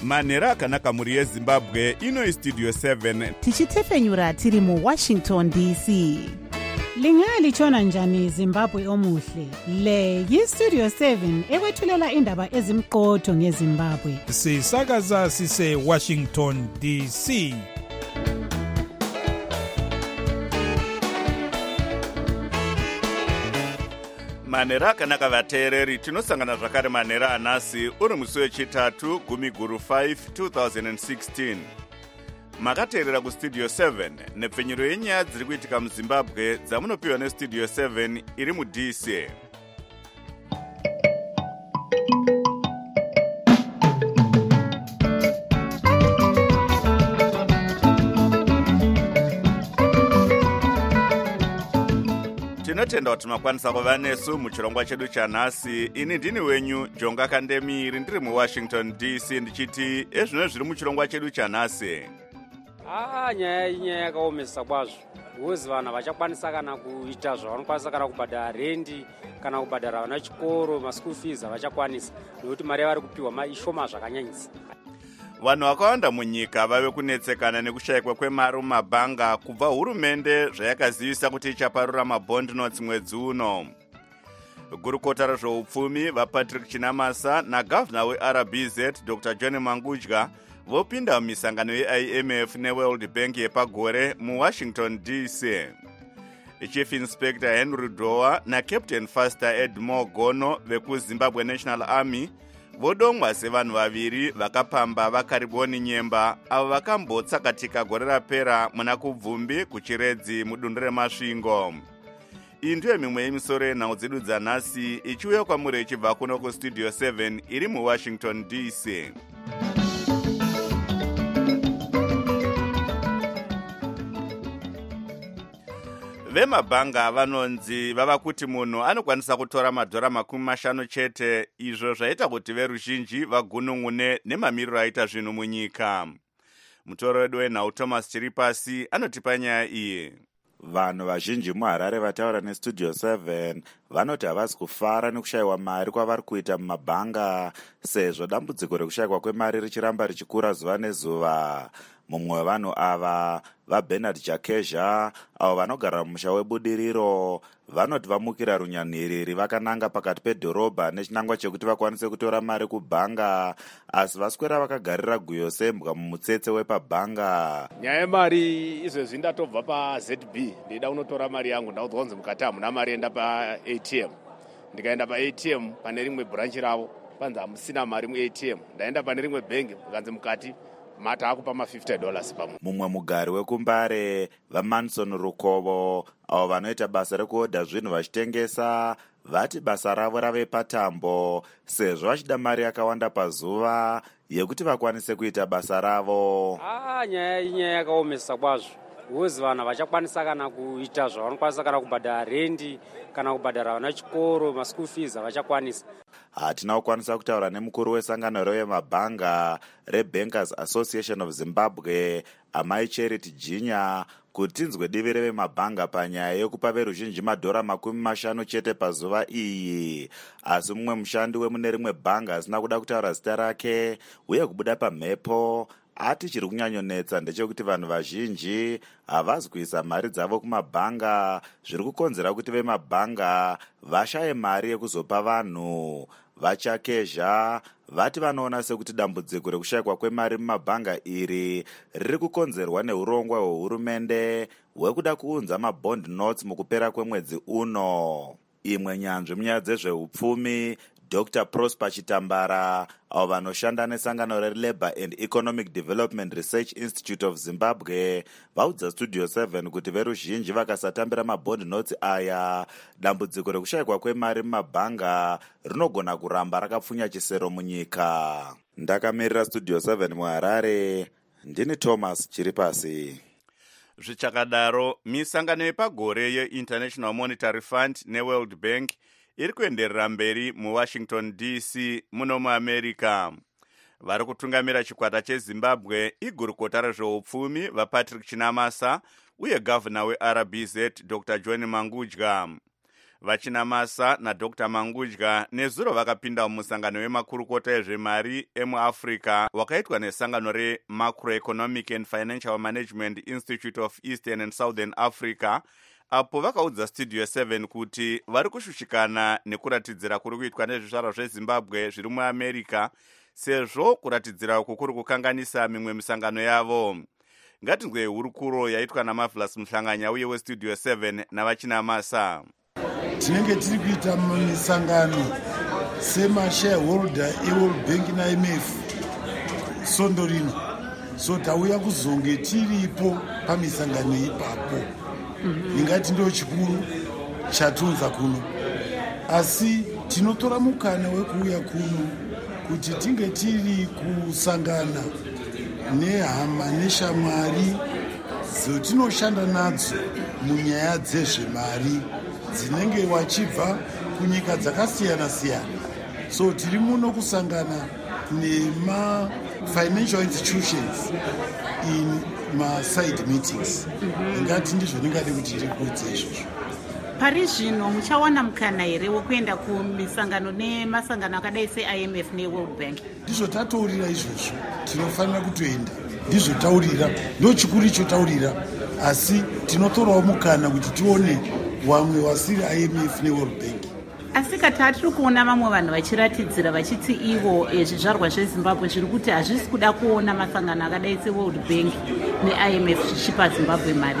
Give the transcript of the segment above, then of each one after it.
manhero akanaka mhuri yezimbabwe. Ino istudio 7 tichitefenyura tiri muWashington DC. Lingalitshona njani Zimbabwe omuhle? Le yistudio 7 ekwethulela indaba ezimqotho ngeZimbabwe. Sisakaza sise Washington DC. manhero akanaka vateereri, tinosangana zvakare manhero anhasi uri musi wechitatu gumiguru 5 2016. Makateerera kustudio 7 nepfenyuro yenyaya dziri kuitika muzimbabwe dzamunopiwa nestudio 7 iri muDC. Tinotenda kuti makwanisa kuva nesu muchirongwa chedu chanhasi. Ini ndini wenyu Jonga Kandemiri, ndiri muWashington DC, ndichiti ezvino zviri muchirongwa chedu chanhasi. Nyaya yakaomesa kwazvo. Uzi vana vachakwanisa kana kuita zvavanokwanisa kana kubhadhara rendi kana kubhadhara vana chikoro, maschool fees havachakwanisa nokuti mari yavari kupiwa ishoma zvakanyanyisa. Vanhu vakawanda munyika vave kunetsekana nekushayikwa kwemari mumabhanga kubva hurumende zvayakazivisa kuti ichaparura mabond notes mwedzi uno. Gurukota rezveupfumi vaPatrick Chinamasa nagavhuna weRBZ Dr. John Mangudya vopinda mumisangano yeIMF neWorld Bank yepagore muWashington DC. Chief Inspector Henry Dowa naCaptain Faster Edmore Gono vekuZimbabwe National Army vodomwa sevanhu vaviri vakapamba vakariboni nyemba avo vakambotsakatika gore rapera muna kubvumbi kuchiredzi mudunhu remasvingo. Iyi ndiyo mimwe yemisoro yenhau dzedu dzanhasi ichiuya kwamuri ichibva kuno kustudio 7 iri muWashington DC. Vemabhanga vanonzi vava kuti munhu anokwanisa kutora madhora 50 chete, izvo zvaita kuti veruzhinji vagunun'une nemamiriro aita zvinhu munyika. Mutoro wedu wenhau Thomas Chiripasi anotipa nyaya iyi. Vanhu vazhinji muHarare vataura nestudio 7 vanoti havasi kufara nekushayiwa mari kwavari kuita mumabhanga sezvo dambudziko rekushayikwa kwemari richiramba richikura zuva nezuva. Mumwe wevanhu ava vaBernard Jakesha avo vanogara mumusha webudiriro vanoti vamukira runyanhiriri vakananga pakati pedhorobha nechinangwa chekuti vakwanise kutora mari kubhanga, asi vaswera vakagarira guyo sembwa mumutsetse wepabhanga. Nyaya yemari izvezvi ndatobva paZB ndida unotora mari yangu ndaudzwa kunzi mukati hamuna mari, enda paATM. Ndikaenda paATM pane rimwe branch ravo panzi hamusina mari muATM. Ndaenda pane rimwe bhengi mukanzi mukati mata akupa $50 pamwe. Mumwe mugari wekumbare vaManson Rukovo avo vanoita basa rekuodha zvinhu vachitengesa vati basa ravo rave patambo sezvo vachida mari yakawanda pazuva yekuti vakwanise kuita basa ravo. Nyaya yakaomesa kwazvo. Uzi vanhu havachakwanisa kana kuita zvavanokwanisa kana kubhadhara rendi kana kubhadhara vana chikoro, maschool fees havachakwanisa. Hatina kukwanisa kutaura nemukuru wesangano revemabhanga reBankers Association of Zimbabwe Amai Charity Jinya kuti tinzwe divi revemabhanga panyaya yekupa veruzhinji madhora 50 chete pazuva iyi. Asi mumwe mushandi wemune rimwe bhanga asina kuda kutaura zita rake uye kubuda pamhepo ati chiri kunyanyonetsa ndechekuti vanhu vazhinji havazi kuisa mari dzavo kumabhanga, zviri kukonzera kuti vemabhanga vashaye mari yekuzopa vanhu. Vachakezha vati vanoona sekuti dambudziko rekushayikwa kwemari mumabhanga iri riri kukonzerwa neurongwa hwehurumende hwekuda kuunza mabond notes mukupera kwemwedzi uno. Imwe nyanzvi munyaya dzezveupfumi Dr. Prosper Chitambara avo vanoshanda nesangano reLabour and Economic Development Research Institute of Zimbabwe vaudza studio 7 kuti veruzhinji vakasatambira mabond notes aya, dambudziko rekushayikwa kwemari mumabhanga rinogona kuramba rakapfunya chisero munyika. Ndakamirira studio 7 muHarare, ndini Thomas Chiripasi. Zvichakadaro, misangano yepagore yeInternational Monetary Fund neWorld Bank iri kuenderera mberi muWashington DC muno muAmerica. Vari kutungamira chikwata cheZimbabwe igurukota rezveupfumi vaPatrick Chinamasa uye gavhuna weRBZ Dr. John Mangudya. vachinamasa nadr Mangudya nezuro vakapinda mumusangano wemakurukota ezvemari emuafrica wakaitwa nesangano reMacroeconomic and Financial Management Institute of Eastern and Southern Africa, apo vakaudza Studio 7 kuti vari kushushikana nekuratidzira kuri kuitwa nezvizvarwa zveZimbabwe zviri muAmerica, sezvo kuratidzira uku kuri kukanganisa mimwe misangano yavo. Ngatinzwe hurukuro yaitwa naMarvelous Mhlanganya uye weStudio 7 navachinamasa. Tinenge tiri kuita misangano semashareholder eWorld Bank naIMF sondo rino, so tauya kuzonge tiripo pamisangano ipapo. Ingati ndo chikuru chatunza kuno, asi tinotora mukana wekuuya kuno kuti tinge tiri kusangana nehama neshamwari dzotinoshanda nadzo munyaya dzezvemari dzinenge wachibva kunyika dzakasiyana-siyana. So tiri muno kusangana nema-financial institutions in ma-side meetings. Ingati ndizvo ndingade kuti tirikuudze izvozvo. Pari zvino muchawana mukana here wekuenda kumisangano nemasangano akadai seIMF neWorld Bank? Ndizvo tataurira izvozvo, tinofanira kutoenda. Ndizvo taurira, ndo chikuru icho taurira, asi tinotorawo mukana kuti tione wamwe wasiri IMF neWorld Bank. Asi kati tiri kuona vamwe vanhu vachiratidzira vachiti ivo zvizvarwa zveZimbabwe zviri kuti hazvisi kuda kuona masangano akadai seWorld Bank neIMF zvichipa Zimbabwe mari.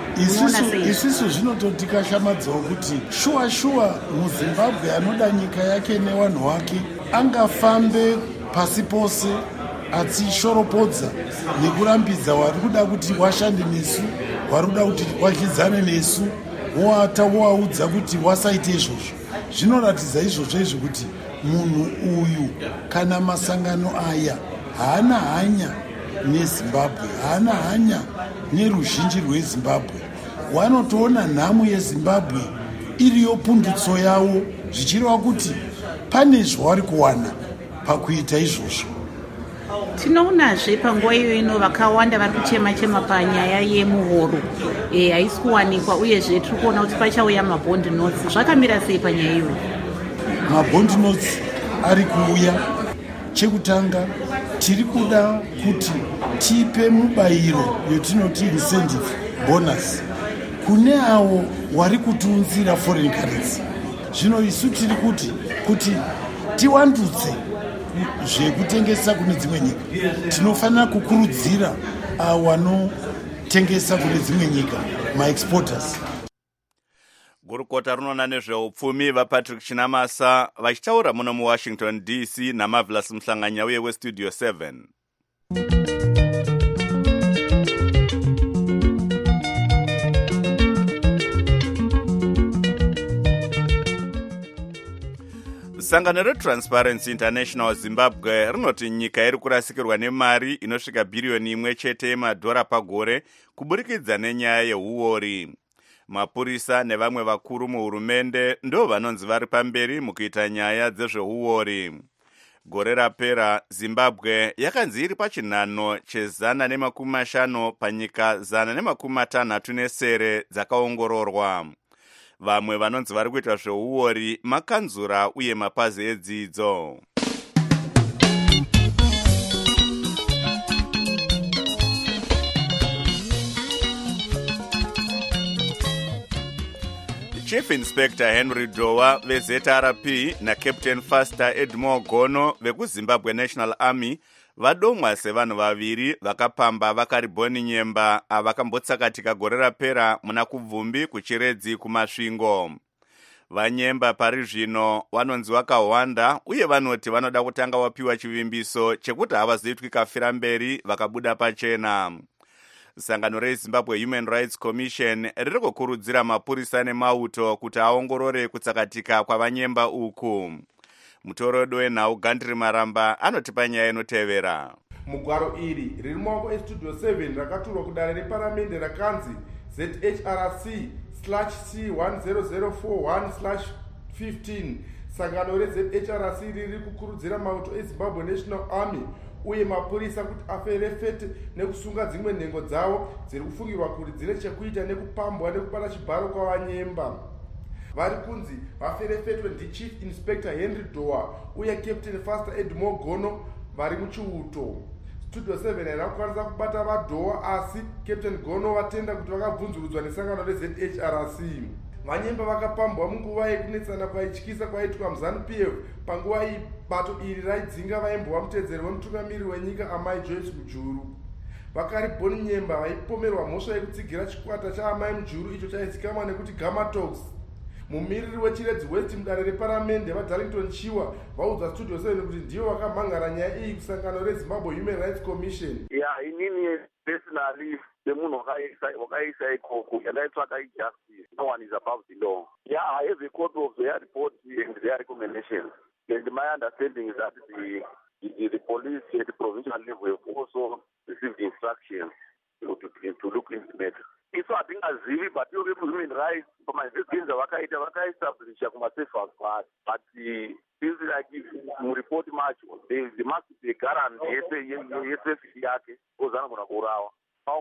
Isisu zvinototikashamadzawo kuti shuwa muZimbabwe anoda nyika yake nevanhu wake angafambe pasi pose achishoropodza nekurambidza wari kuda kuti washande nesu, wari kuda kuti wadyidzane nesu, woaudza kuti wasaite izvozvo. Zvinoratidza izvozvo kuti munhu uyu kana masangano aya haana hanya neZimbabwe, haana hanya neruzhinji rweZimbabwe. Wanotoona nhamo yeZimbabwe iriyo pundutso yawo, zvichireva kuti pane zvavari kuwana pakuita izvozvo. Tinoonazve panguva iyo ino vakawanda vari kuchema panyaya yemuhoro haisi kuwanikwa, uyezve tiri kuona kuti pachauya mabond notes. Zvakamira sei panyaya iyoyo? Mabond notes ari kuuya. Chekutanga tiri kuda kuti tipe mubayiro yotinoti incentive bonus kune avo wari kutiunzira foreign currency. Zvino isu tiri kuti tiwandudze zvekutengesa kune dzimwe nyika. Tinofanira kukurudzira avo vanotengesa kune dzimwe nyika, ma-exporters. Gurukota runoona nezveupfumi vaPatrick Chinamasa vachitaura muno muWashington DC naMarvelous Mhlanganya uye weStudio 7. Sangano reTransparency International Zimbabwe rinoti nyika iri kurasikirwa nemari inosvika bhiriyoni 1 chete yemadhora pagore kuburikidza nenyaya yehuori. Mapurisa nevamwe vakuru muhurumende ndo vanonzi vari pamberi mukuita nyaya dzezvehuori. Gore rapera Zimbabwe yakanzi iri pachinhano che150 panyika 163 dzakaongororwa. Vamwe vanonzi vari kuita zvehuori makanzura uye mapazi edzidzo. Chief Inspector Henry Dowa veZRP naCaptain Faster Edmore Gono vekuZimbabwe National Army vadomwa sevanhu vaviri vakapamba vakaribhoni nyemba avakambotsakatika gore rapera muna kubvumbi kuchiredzi kumasvingo. Vanyemba pari zvino vanonzi vakawanda uye vanoti vanoda kutanga wapiwa chivimbiso chekuti havazoitwi kafira mberi vakabuda pachena. Sangano reZimbabwe Human Rights Commission riri kukurudzira mapurisa nemauto kuti aongorore kutsakatika kwavanyemba uku. Mutorodo wenhau Gandri Maramba anotipa nyaya inotevera. Mugwaro iri riri mumaoko eStudio 7 rakaturwa kudare reparamende rakanzi ZHRC/C1004/15. Sangano reZHRC riri kukurudzira mauto eZimbabwe National Army uye mapurisa kuti afere fete nekusunga dzimwe nhengo dzavo dziri kufungirwa kuti dzine chekuita nekupambwa nekupana chibharo kwavanyemba. vari kunzi vaferefetwe ndichief inspector Henry Doa uye captain Faster Edmore Gono vari muchiuto. Studio 7 haina kukwanisa kubata vaDoa asi captain Gono vatenda kuti vakabvunzurudzwa nesangano reZHRC. Vanyemba vakapambwa munguva yekunetsana kwaityisa kwaitwa muZANU-PF. Panguva iyi bato iri raidzinga vaimbova mutedzeri wemutungamiri wenyika Amai Joyce Mujuru. Vakaribhoni Nyemba vaipomerwa mhosva yekutsigira chikwata chaamai Mujuru icho chaizikamwa nekuti Gamma Talks. Mumiriri wechiredzi West mudare reparamende vaDarlington Chiwa vaudza Studio 7 kuti ndivo vakamhangara nyaya iyi kusangano reZimbabwe Human Rights Commission. Inini personally semunhu wakaisa ikoko yandaitsvaka ijustice. No one is above the law. I have a copy of their report and their recommendations. And my understanding is that the police at the provincial level have also received instructions to look into the matter. So I think but you have human rights for my investigations established safe house, but things like report much there must be a guarantee safety yake ozana kuna kurawa.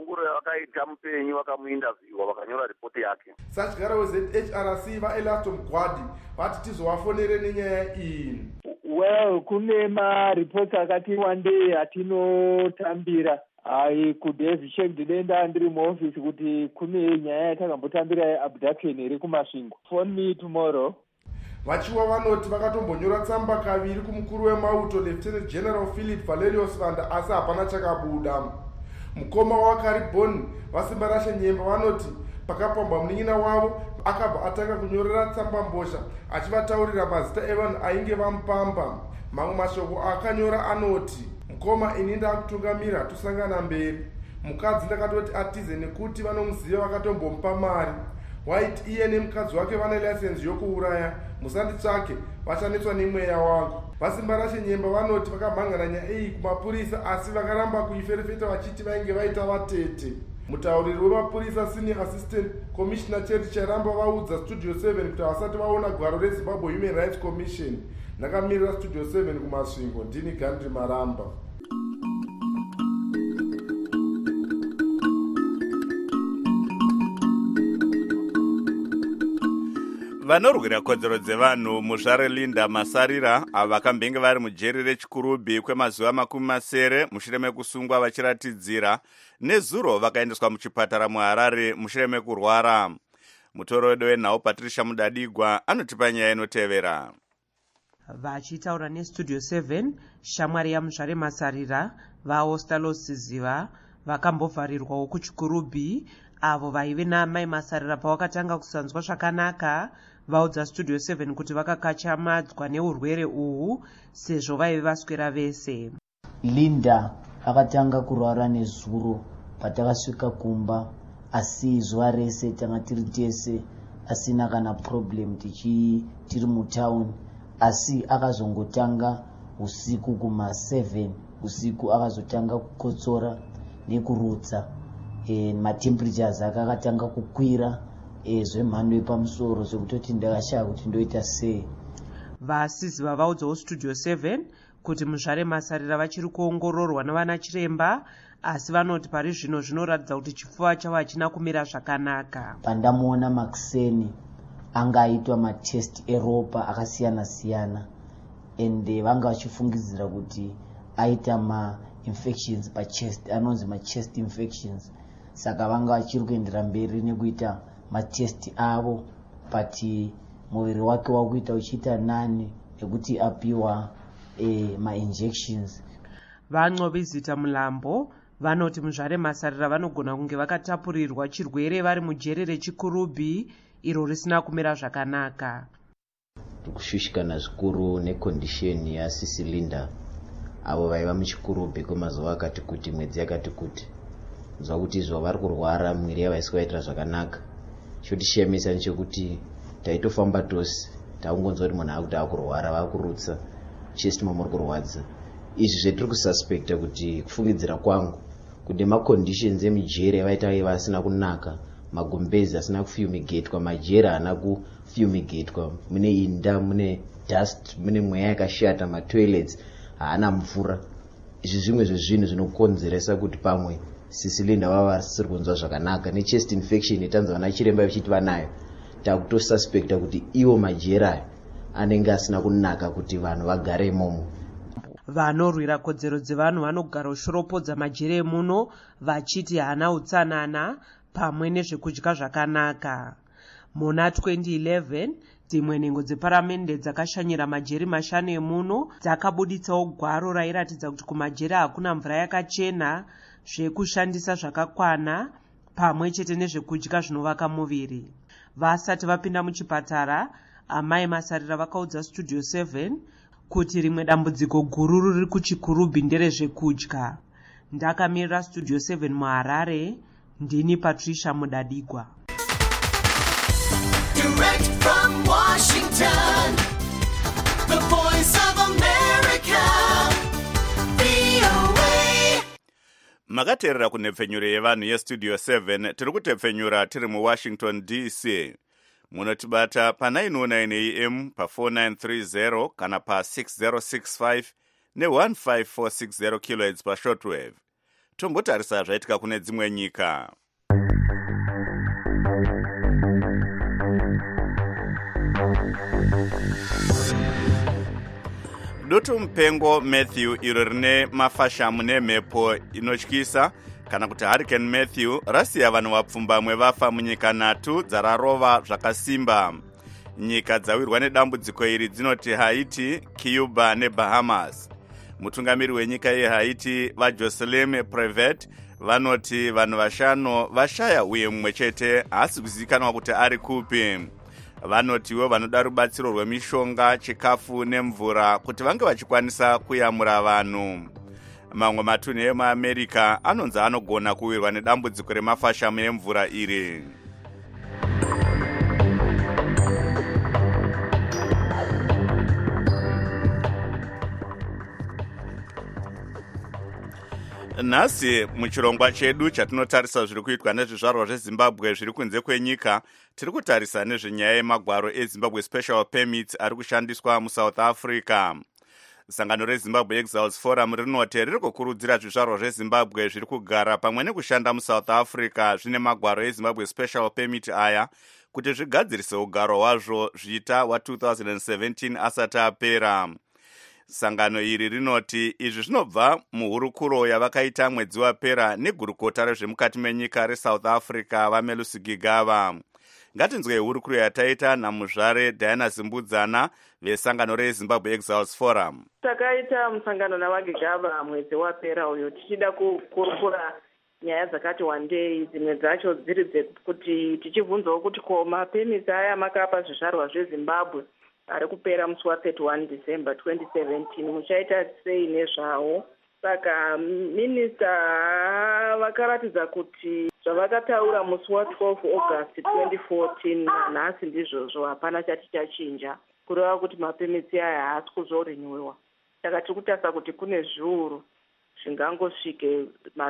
Sachigara weZHRC vaElaston Mgwadi vati tizovafonere nenyaya iyi. Well, kune maripoti akati wandei atinotambira. I could have checked denda ndiri muoffice kuti kune nyaya yatakambotambira abduction iri kumasvingo. Phone me tomorrow. Vachiwa vanoti vakatombonyora tsamba kaviri kumukuru wemauto Lieutenant General Philip Valerius Vanda asi hapana chakabuda. Mukoma waKaribhoni vasimba rashe Nyemba vanoti pakapambwa munin'ina wavo akabva atanga kunyorera tsamba mbozha achivataurira mazita evanhu ainge vamupamba. Mamwe mashoko akanyora anoti mukoma ini ndakutungamira tosangana mberi. Mukadzi ndakatoti atize nekuti vanomuziva vakatombomupa mari. Waiti iye nemukadzi wake vane license yokuuraya, musanditsvake vachanetswa nemweya wangu. Vasimba rashe Nyemba vanoti vakamhangana nyaya iyi kumapurisa asi vakaramba kuiferefeta vachiti vainge vaita vatete. Mutauriri wemapurisa Senior Assistant Commissioner Cheri Charamba vaudza Studio 7 kuti vasati vaona gwaro reZimbabwe Human Rights Commission. Ndakamirira Studio 7 kumasvingo, ndini Gandhi Maramba. vanorwira kodzero dzevanhu muzvare Linda Masarira avo vakambenge vari mujeri reChikurubi kwemazuva 70 mushure mekusungwa vachiratidzira nezuro vakaendeswa muchipatara muHarare mushure mekurwara. Mutoro wedu wenhau Patricia Mudadigwa anotipa nyaya inotevera. Vachitaura neStudio 7, shamwari yamuzvare Masarira vaOstalos Ziva vakambovharirwawo kuChikurubi avo vaive naamai Masarira pavakatanga kusanzwa zvakanaka. Vaudza Studio 7 kuti vakakachamadzwa neurwere uhu sezvo vaive vaswera vese. Linda akatanga kurwara nezuro patakasvika kumba, asi zuva rese tanga tiri tese asina kana problem tiri mutown, asi akazongotanga usiku kuma7 usiku akazotanga kukotsora nekurutsa. Matemperatures akatanga kukwira zvemhando yepamusoro zvekutoti ndakashaya kuti ndoita sei. Vasiziva vaudzawo Studio 7 kuti muzvare Masarira vachiri kuongororwa navana chiremba asi vanoti pari zvino zvinoratidza kuti chipfuva chavo hachina kumira zvakanaka. Pandamuona Maxeni anga aitwa matest eropa akasiyana siyana ende vanga vachifungidzira kuti aita ma-infections pachest anonzi ma-chest infections. Saka vanga vachiri kuendera mberi nekuita matesti avo pati muviri wake wakuita uchiita nani nekuti apiwa ma-injections. Vancovizita Mulambo vanoti muzvare Masarira vanogona kunge vakatapurirwa chirwere vari mujeri reChikurubi iro risina kumira zvakanaka. Kushushikana zvikuru nekondisheni yaSisi Linda avo vaiva muChikurubi kwemazuva akati kuti mwedzi yakati kuti. Nzwa kuti izvo vari kurwara mwiri yavaisi kuvaitira zvakanaka. Chotishemesa nechekuti taitofamba tose taungonzwa kuti munhu akuti akurwara vakurutsa chest mamuri kurwadza. Izvi zvetiri kususpekta kuti kufungidzira kwangu kuti maconditions emijeri avaita vaiva asina kunaka, magumbezi asina kufumigatwa, majeri haana kufumigatwa, mune inda, mune dust, mune mweya yakashata, matoilets haana mvura. Izvi zvimwe zvezvinhu zvinokonzeresa kuti pamwe Sisi Linda vava vasiri kunzwa zvakanaka nechest infection itanzwa vana chiremba vichiti vanayo takutosuspekta kuti iwo majeri ayo anenge asina kunaka kuti vanhu vagare imomo. Vanorwira kodzero dzevanhu vanogara ushoropodza majeri emuno vachiti haana utsanana pamwe nezvekudya zvakanaka. Muna 2011 dzimwe nhengo dzeparamende dzakashanyira majeri 5 emuno dzakabuditsawo gwaro rairatidza kuti kumajeri hakuna mvura yakachena, zvekushandisa zvakakwana pamwe chete nezvekudya zvinovaka muviri. Vasati vapinda muchipatara, amai Masarira vakaudza Studio 7 kuti rimwe dambudziko guru riri kuchikurubhi nderezvekudya. Ndakamirira Studio 7 muHarare, ndini Patricia Mudadigwa. Direct from Washington, the voice of America, VOA. Makateerera kunhepfenyuro yevanhu yestudio 7 tiri kutepfenyura tiri muWashington DC. Munotibata pa909 AM pa4930 kana pa6065 ne15460 kHz pashortwave. Tombotarisa zvaitika kune dzimwe nyika. Dutu mupengo Matthew iro rine mafashamu nemhepo inotyisa kana kuti Hurricane Matthew rasiya vanhu vapfumbamwe vafa munyika 3 dzararova zvakasimba. Nyika dzawirwa nedambudziko iri dzinoti Haiti, Cuba neBahamas. Mutungamiri wenyika yeHaiti vaJocelyn Prevet vanoti vanhu 5 vashaya uye mumwe chete haasi kuzivikanwa kuti ari kupi. Vanotiwo vanoda rubatsiro rwemishonga, chikafu nemvura kuti vange vachikwanisa kuyamura vanhu. Mamwe matunhu emuAmerica anonzi anogona kuwirwa nedambudziko remafashamu emvura iri. Nhasi muchirongwa chedu chatinotarisa zviri kuitwa nezvizvarwa zveZimbabwe zviri kunze kwenyika, tiri kutarisa nezvenyaya yemagwaro eZimbabwe Special Permits ari kushandiswa muSouth Africa. Sangano reZimbabwe Exiles Forum rinoti riri kukurudzira zvizvarwa zveZimbabwe zviri kugara pamwe nekushanda muSouth Africa zvine magwaro eZimbabwe Special Permit aya kuti zvigadzirise ugaro hwazvo zviita wa2017 asati apera. Sangano iri rinoti izvi zvinobva muhurukuro yavakaita mwedzi wapera negurukota rezvemukati menyika reSouth Africa vaMelusi Gigava. Ngatinzwe hurukuro yataita namuzvare Diana Zimbudzana vesangano reZimbabwe Exiles Forum. Takaita musangano navagigava mwedzi wapera uyo tichida kukurukura nyaya dzakati wandei, dzimwe dzacho dziri dzekuti tichibvunzawo kuti ko mapemisi aya makapa zvizvarwa zveZimbabwe ari kupera musi wa31 December 2017 muchaita sei nezvawo. Saka minista vakaratidza kuti zvavakataura musi wa12 August 2014 nhasi ndizvozvo hapana chati chachinja, kureva kuti mapemisi aya haasi kuzorinwiwa. Saka tiri kutarisa kuti kune zviuru zvingangosvike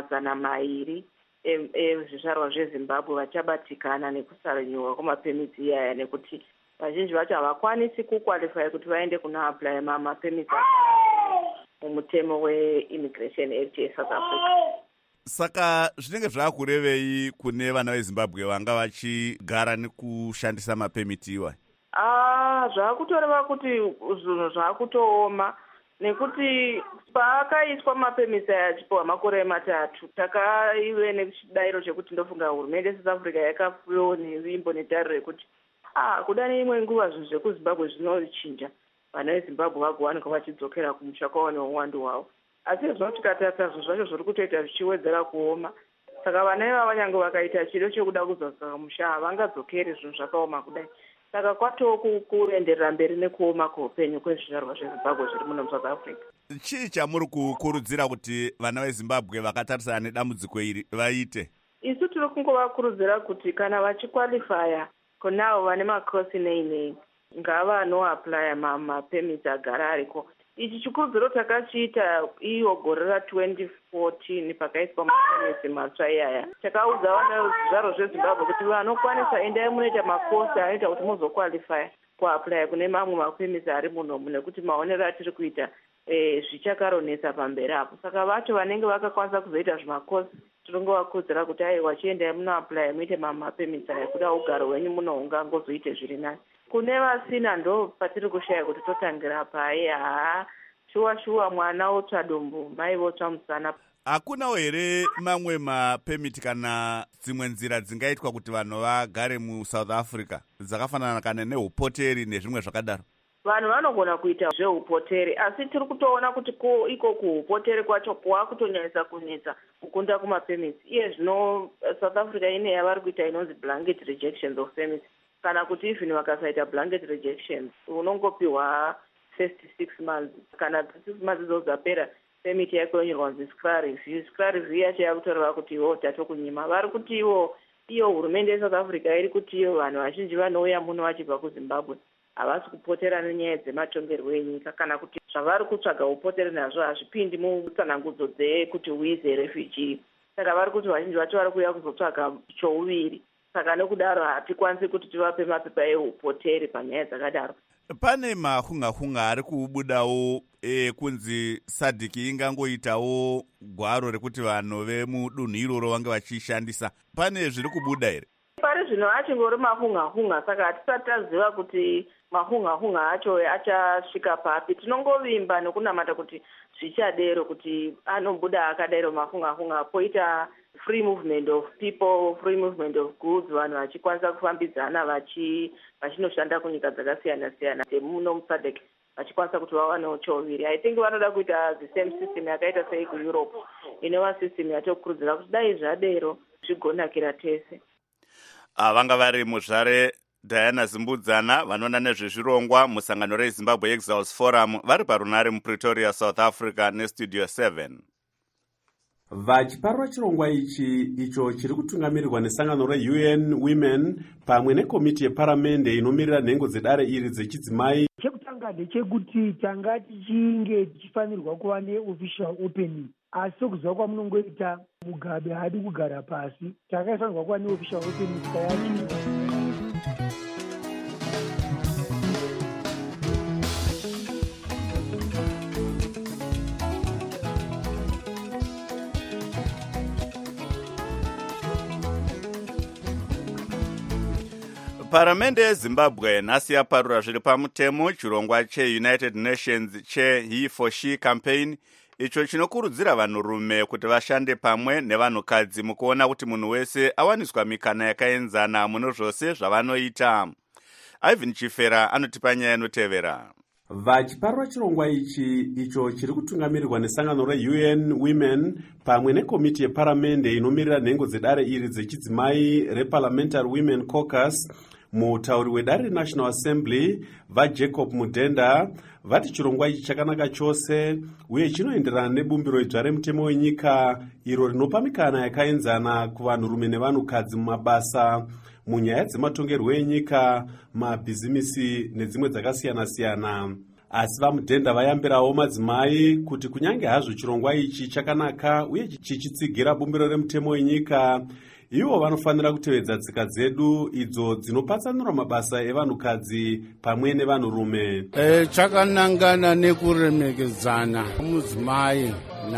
200 ezvizvarwa zveZimbabwe vachabatikana nekusarinwiwa kwamapemisi aya, nekuti vazhinji vacho havakwanisi kukwalify kuti vaende kuna apply mapemisi mumutemo weImmigration Act yeSouth Africa. Saka zvinenge zvakurevei kune vana veZimbabwe vanga vachigara nekushandisa mapemiti iwa? Zvakutoreva kuti zvinhu zvakutooma, nekuti paakaiswa mapemisi aya achipiwa makore 3 takaive nechidayiro chekuti ndofunga hurumende yeSouth Africa yakapiwa nevimbo netariro yekuti kuda neimwe nguva zvinhu zvekuZimbabwe zvinochinja, vana veZimbabwe vagowanikwa vachidzokera kumusha kwavo neuwandu hwavo. Asi zvino tikatarisa zvinhu zvacho zviri kutoita zvichiwedzera kuoma, saka vana ivava nyange vakaita chido chekuda kuzodzaka musha havangadzokeri zvinhu zvakaoma kudai. Saka kwatoo kuenderera mberi nekuoma kweupenyu kwezvizvarwa zveZimbabwe zviri muno muSouth Africa. Chii chamuri kukurudzira kuti vana veZimbabwe vakatarisana nedambudziko iri vaite? Isu tiri kungovakurudzira kuti kana vachikwalifaya kunavo vane makosi nei ngava anoaplya mapemiti agara ariko. Ichi chikurudziro takachiita iyo gore ra2014 pakaiswa mapemisi matsva iyaya. Takaudza vana vezvizvarwa zveZimbabwe kuti vanokwanisa endai munoita makosi anoita kuti muzokwalifya kuaplya kune mamwe mapemisi ari munomu, nekuti maonero atiri kuita zvichakaronesa pamberi apo. Saka vacho vanenge vakakwanisa kuzoita zvimakosi tiringovakudzira kuti aiwa chiendai munoapply muite mamapemits aya kuda ugaro hwenyu muno ungangozoite zviri nani. Kune vasina ndo patiri kushaya kuti totangira pai. Shuwa mwana otsva dumbu mai votsva musana. Hakunawo here mamwe mapemiti kana dzimwe nzira dzingaitwa kuti vanhu vagare muSouth Africa dzakafanana kana neupoteri nezvimwe zvakadaro? Vanhu vanogona kuita zveupoteri, asi tiri kutoona kuti iko kuupoteri kwacho kwakutonyanyisa kunetsa kukunda kumapemits. Iye zvino South Africa ine yavari kuita inonzi blanket rejections of permits. Kana kuti even vakasaita blanket rejections unongopiwa first 6 months. Kana 6 months izozapera permit yako yonyorwa kunzi scra review. Scra review yacho yakutoreva kuti iwo tatokunyima. Vari kuti iyo hurumende yeSouth Africa iri kuti iyo vanhu vazhinji vanouya muno vachibva kuZimbabwe havasi kupotera nenyaya dzematongerwo enyika, kana kuti zvavari kutsvaga upoteri nazvo hazvipindi mutsanangudzo dzekuti uize refugee. Saka vari kuti vazhinji vacho vari kuuya kuzotsvaga chouviri. Saka nekudaro hatikwanisi kuti tivape mapepa eupoteri panyaya dzakadaro. Pane mahunga ari kubudawo kunzi SADC ingangoitawo gwaro rekuti vanhu vemudunhu iroro vange vachishandisa. Pane zviri kubuda here? Pari zvino achingori mahunga, saka hatisati taziva kuti mahunga acho achasvika papi. Tinongovimba nekunamata kuti zvichadero, kuti anobuda akadero mahunga. Poita free movement of people, free movement of goods, vanhu vachikwanisa kufambidzana vachinoshanda kunyika dzakasiyana-siyana muno muSADC vachikwanisa kuti vawanewo chouviri. I think vanoda kuita the same system yakaita sei kuEurope, inova system yatokurudzira kuti dai zvadero zvigonakira tese. Vanga vari muzvare Diana Zimbudzana vanoona nezvezvirongwa musangano reZimbabwe Exiles Forum vari parunare muPretoria, South Africa nestudio 7. Vachiparwa chirongwa icho chiri kutungamirirwa nesangano reUN Women pamwe nekomiti yeparamende inomirira nhengo dzedare iri dzechidzimai. Chekutanga ndechekuti tanga tichinge tichifanirwa kuva neofficial opening, asi sokuziva kwamunongoita Mugabe haadi kugara pasi, takaifanirwa kuva neofficial opening tikayachi. Paramende yeZimbabwe nhasi yaparura zviri pamutemo chirongwa cheUnited Nations cheHe for She campaign, icho chinokurudzira vanhurume kuti vashande pamwe nevanhukadzi mukuona kuti munhu wese awaniswa mikana yakaenzana muno zvose zvavanoita. Ivan Chifera anotipa nyaya inotevera. Vachiparura chirongwa icho chiri kutungamirirwa nesangano reUN Women pamwe nekomiti yeparamende inomirira nhengo dzedare iri dzechidzimai reParliamentary Women Caucus, mutauri wedare reNational Assembly vaJacob Mudenda vati chirongwa ichi chakanaka chose uye chinoenderana nebumbiro idzva remutemo wenyika iro rinopa mikana yakaenzana kuvanhurume nevanhukadzi mumabasa, munyaya dzematongerwo enyika, mabhizimisi nedzimwe dzakasiyana-siyana. Asi vaMudenda vayambirawo madzimai kuti kunyange hazvo chirongwa ichi chakanaka uye chichitsigira bumbiro remutemo wenyika, ivo vanofanira kutevedza tsika dzedu idzo dzinopatsanura mabasa evanhukadzi pamwe nevanhurume. Chakanangana nekuremekedzana mudzimai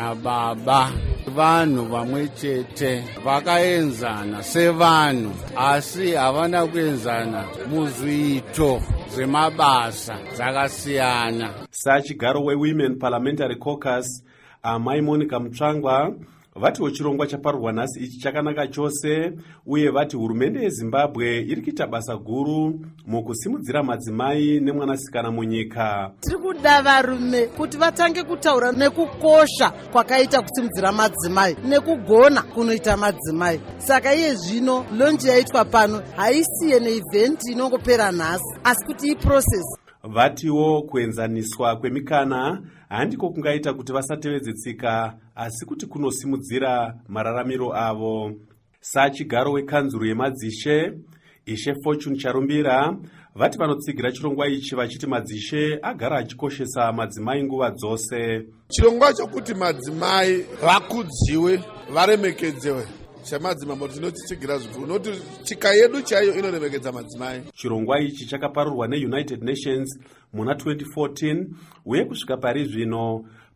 nababa, vanhu vamwe chete vakaenzana sevanhu, asi havana kuenzana muzviito zvemabasa dzakasiyana. Sachigaro weWomen Parliamentary Caucus, Amai Monica Mutsvangwa vatiwo chirongwa chaparurwa nhasi ichi chakanaka chose uye vati hurumende yeZimbabwe iri kuita basa guru mukusimudzira madzimai nemwanasikana munyika. Tiri kuda varume kuti vatange kutaura nekukosha kwakaita kusimudzira madzimai nekugona kunoita madzimai. Saka iye zvino lonji yaitwa pano haisiye neevent inongopera nhasi, asi kuti iprocess. Vatiwo kuenzaniswa kwemikana handiko kungaita kuti vasatevedze tsika, asi kuti kunosimudzira mararamiro avo. Sachigaro wekanzuru yemadzishe Ishe Fortune Charumbira vati vanotsigira chirongwa ichi vachiti madzishe agara achikoshesa madzimai nguva dzose. Chirongwa chokuti madzimai vakudziwe, varemekedzewe semadzimambo tinotitsigira zvikuru, noti chika yedu chaiyo inoremekedza madzimai. Chirongwa ichi chakaparurwa neUnited Nations muna 2014 uye kusvika pari zvino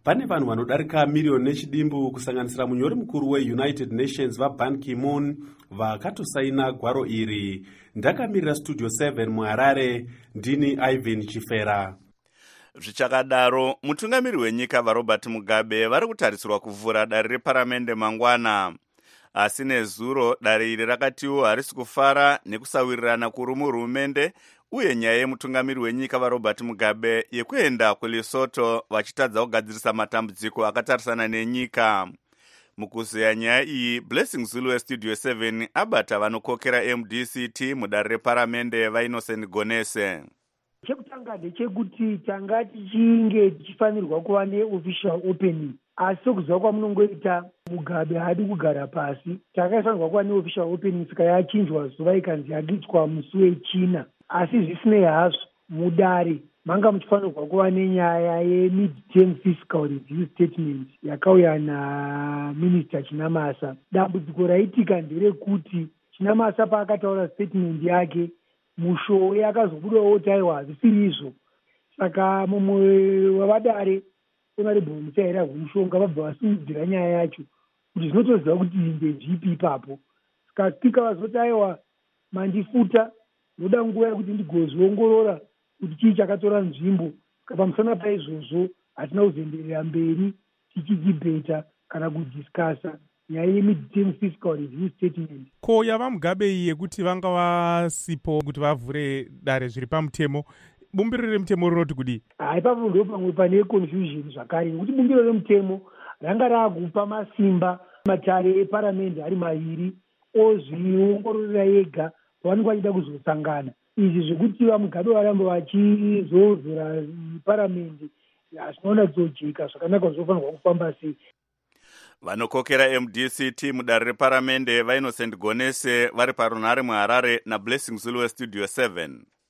pane vanhu vanodarika miriyoni nechidimbu kusanganisira munyori mukuru weunited nations vaban ki-moon vakatosaina gwaro iri. Ndakamirira studio 7 muharare, ndini Ivan Chifera. Zvichakadaro, mutungamiri wenyika vaRobert Mugabe vari kutarisirwa kuvhura dare reparamende mangwana. Asi nezuro dare iri rakatiwo harisi kufara nekusawirirana kuri muhurumende uye nyaya yemutungamiri wenyika vaRobert Mugabe yekuenda kuLesotho vachitadza kugadzirisa matambudziko akatarisana nenyika. Mukuzeya nyaya iyi, Blessing Zulu westudio 7 abata vanokokera MDCT mudare reparamende vaInnocent Gonese. Chekutanga ndechekuti tanga tichinge tichifanirwa kuva neofficial opening, asi sekuziva kwamunongoita Mugabe haadi kugara pasi. Takaifanirwa kuva neofficial opening saka yachinjwa zuva ikanzi yakuitwa musi wechina. Asi zvisinei hazvo, mudare manga muchifanirwa kuva nenyaya ye-mid-term fiscal review statement yakauya naMinista Chinamasa. Dambudziko raitika nderekuti Chinamasa paakataura statement yake, Mushowe akazobudawo taiwa hazvisiri izvo. Saka mumwe wavadare honorable Mutsaira Mushonga vabva vasimudzira nyaya yacho kuti zvinotoziva kuti ndezvipi ipapo. Saka spika vazotaiwa mandifuta, ndoda nguva yekuti ndigozoongorora kuti chii chakatora nzvimbo. Pamusana paizvozvo hatina kuzoenderera mberi tichidhibheta kana kudhiskasa nyaya ye-mid-term fiscal review statement. Ko yava Mugabe iyi yekuti vanga vasipo kuti vavhure dare zviri pamutemo, bumbiro remutemo rinoti kudii? Ipapo ndo pamwe pane confusion zvakare, nekuti bumbiro remutemo ranga raakupa masimba matare eparamende ari maviri ozviongororera ega pavanenge vachida kuzosangana. Izvi zvekuti vaMugabe varamba vachizovhura paramende hazvinoona kutojeka zvakanaka zvofanirwa kufamba sei. Vanokokera MDCT mudare reparamende vaInnocent Gonese vari parunhare muHarare naBlessing Zulu westudio 7.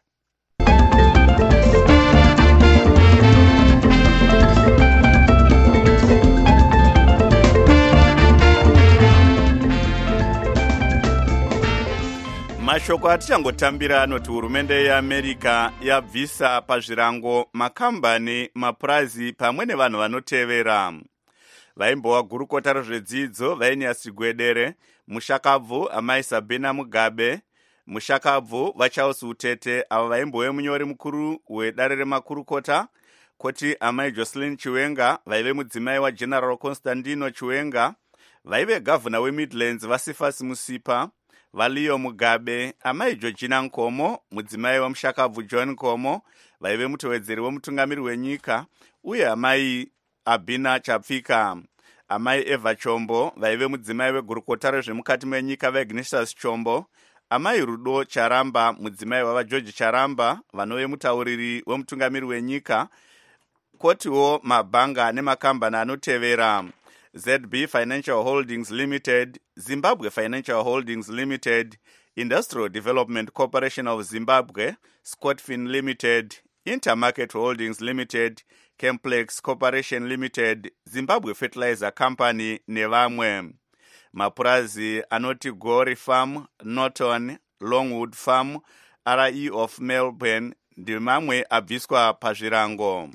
Mashoko atichangotambira anoti hurumende yeAmerica yabvisa pazvirango makambani, mapurazi pamwe nevanhu vanotevera. Vaimbowa gurukota rezvedzidzo vaEnias Chigwedere, mushakabvu amai Sabina Mugabe, mushakabvu vaCharles Utete ava vaimbove munyori mukuru wedare remakurukota, koti amai Jocelyn Chiwenga vaive mudzimai waGeneral Constantino Chiwenga, vaive gavhuna weMidlands vaSifas Musipa, vaLeo Mugabe, amai Georgina Nkomo, mudzimai wamushakabvu John Nkomo, vaive mutevedzeri wemutungamiri wenyika, uye amai Abina Chapfika, amai Eva Chombo, vaive mudzimai wegurukota rezvemukati menyika vaIgnatius Chombo, amai Rudo Charamba, mudzimai wavaGeorge Charamba, vanove mutauriri wemutungamiri wenyika, kotiwo mabhanga nemakambani anotevera: ZB Financial Holdings Limited, Zimbabwe Financial Holdings Limited, Industrial Development Corporation of Zimbabwe, Scotfin Limited, Intermarket Holdings Limited, Chemplex Corporation Limited, Zimbabwe Fertilizer Company nevamwe. Mapurazi anoti Gory Farm, Norton, Longwood Farm, RE of Melbourne ndimamwe abviswa pazvirango.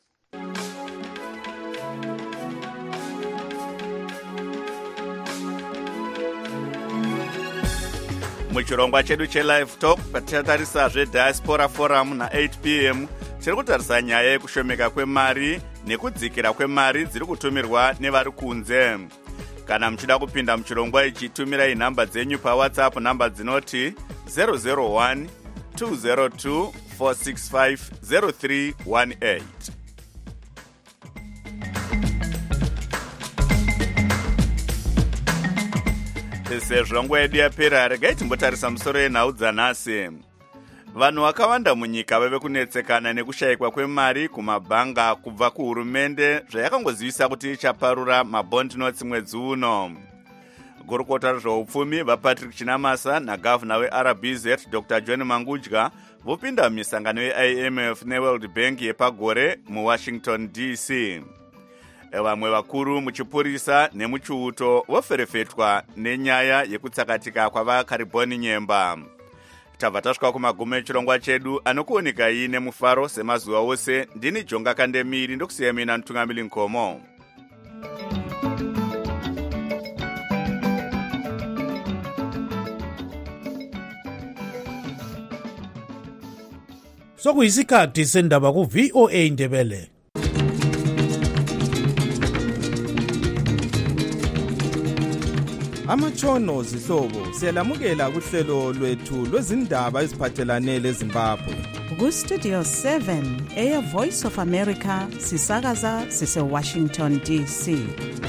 Muchirongwa chedu cheLive Talk patichatarisa zveDiaspora Forum na8 p.m. tiri kutarisa nyaya yekushomeka kwemari nekudzikira kwemari dziri kutumirwa nevari kunze. Kana muchida kupinda muchirongwa ichi, tumirai nhamba dzenyu paWhatsApp, nhamba dzinoti 001 202 465 0318. Sezvo nguva yedu yapera, regai timbotarisa musoro yenhau dzanhasi. Vanhu vakawanda munyika vave kunetsekana nekushayikwa kwemari kumabhanga kubva kuhurumende zvayakangozivisa kuti ichaparura mabond notes mwedzi uno. Gurukota rezveupfumi vaPatrick Chinamasa nagavhuna weRBZ Dr. John Mangudya vopinda mumisangano yeIMF neWorld Bank yepagore muWashington DC. Vamwe vakuru muchipurisa nemuchiuto voferefetwa nenyaya yekutsakatika kwavakaribhoni nyemba. tabva tasvika kumagumo echirongwa chedu anokuoneka ine mufaro semazuva ose. Ndini Jonga Kandemiri ndokusiya mina Mutungamiri Nkomo. Sokuyisikhathi sendaba ku-VOA Indebele. Amatshono zihlobo siyalamukela kuhlelo lwethu lwezindaba eziphathelane leZimbabwe. Ku-Studio 7 Air Voice of America sisakaza sise-Washington DC.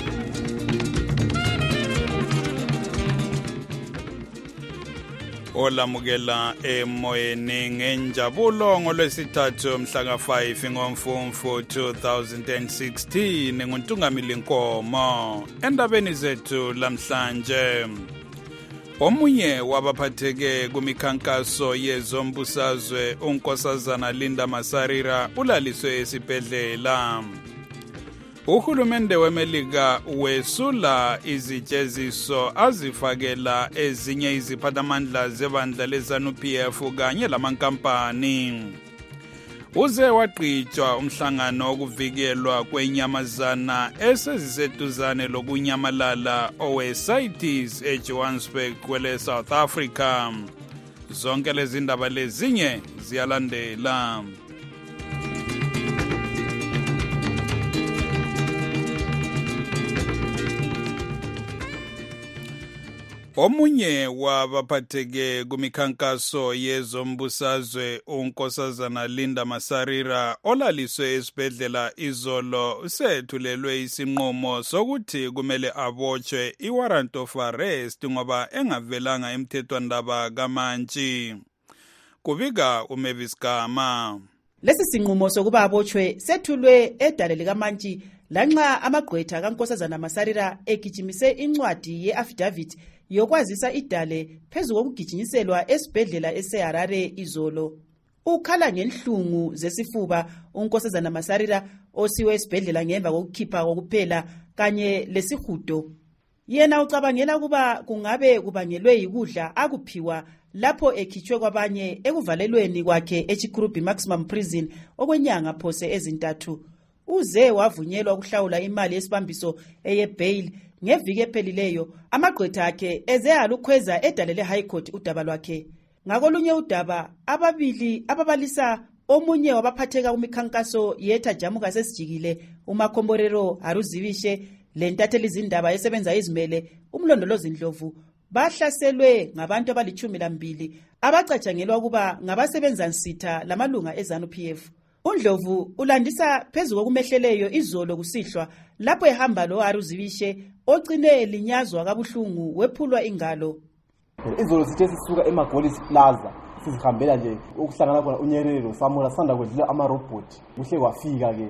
Olamukela emoyeni ngenjabulo ngolwesithathu mhla ka-5 ngoMfumfu 2016 nguNtungamiri Nkomo. Endabeni zethu lamhlanje, omunye wabaphatheke kumikhankaso yezombusazwe uNkosazana Linda Masarira ulaliswe esibhedlela. Uhulumende weMelika wesula izijeziso azifakela ezinye iziphathamandla zebandla leZANU-PF kanye lamankampani. Uze waqhitshwa umhlangano wokuvikelwa kwenyamazana eseziseduzane lokunyamalala owe-CITES eJohannesburg kwele South Africa. Zonke lezi ndaba lezinye ziyalandela. Omunye wabaphatheke kumikhankaso yezombusazwe uNkosazana Linda Masarira olaliswe esibhedlela izolo usethulelwe isinqumo sokuthi kumele abotshwe iwarrant of arrest ngoba engavelanga emthethwandaba kaMantshi. Kubika uMavis Gama. Lesi sinqumo sokuba abotshwe sethulwe edale likaMantshi lanxa amagqwetha kaNkosazana Masarira egijimise incwadi ye-affidavit yokwazisa idale phezu kokugijinyiselwa esibhedlela eseHarare izolo. Ukhala ngenhlungu zesifuba uNkosazana Masarira osiwe esibhedlela ngemva kokukhipha kokuphela kanye lesihudo. Yena ucabangela kuba kungabe kubangelwe yikudla akuphiwa lapho ekhitshwe kwabanye ekuvalelweni kwakhe eChikurubi Maximum Prison okwenyanga phose ezintathu. Uze wavunyelwa ukuhlawula imali yesibambiso eyebail ngeviki ephelileyo. Amagqwetha akhe eze alukhweza edalele High Court udaba lwakhe. Ngakolunye udaba, ababili ababalisa omunye wabaphatheka kumikhankaso yeThajamuka sesijikile uMakhomborero Haruzivishe lentatheli izindaba esebenza izimele uMlondolozi Ndlovu bahlaselwe ngabantu abali-12 abacatshangelwa kuba ngabasebenza nsitha lamalunga eZANU-PF. uNdlovu ulandisa phezu kokumehleleyo izolo kusihlwa lapho ehamba lo Haruzivishe ogcine linyazwa kabuhlungu wephulwa ingalo. Izolo sithe sisuka eMagolis Plaza sizihambela nje ukuhlangana khona uNyerero Samola sanda kwedlula amarobot kuhle kwafika ke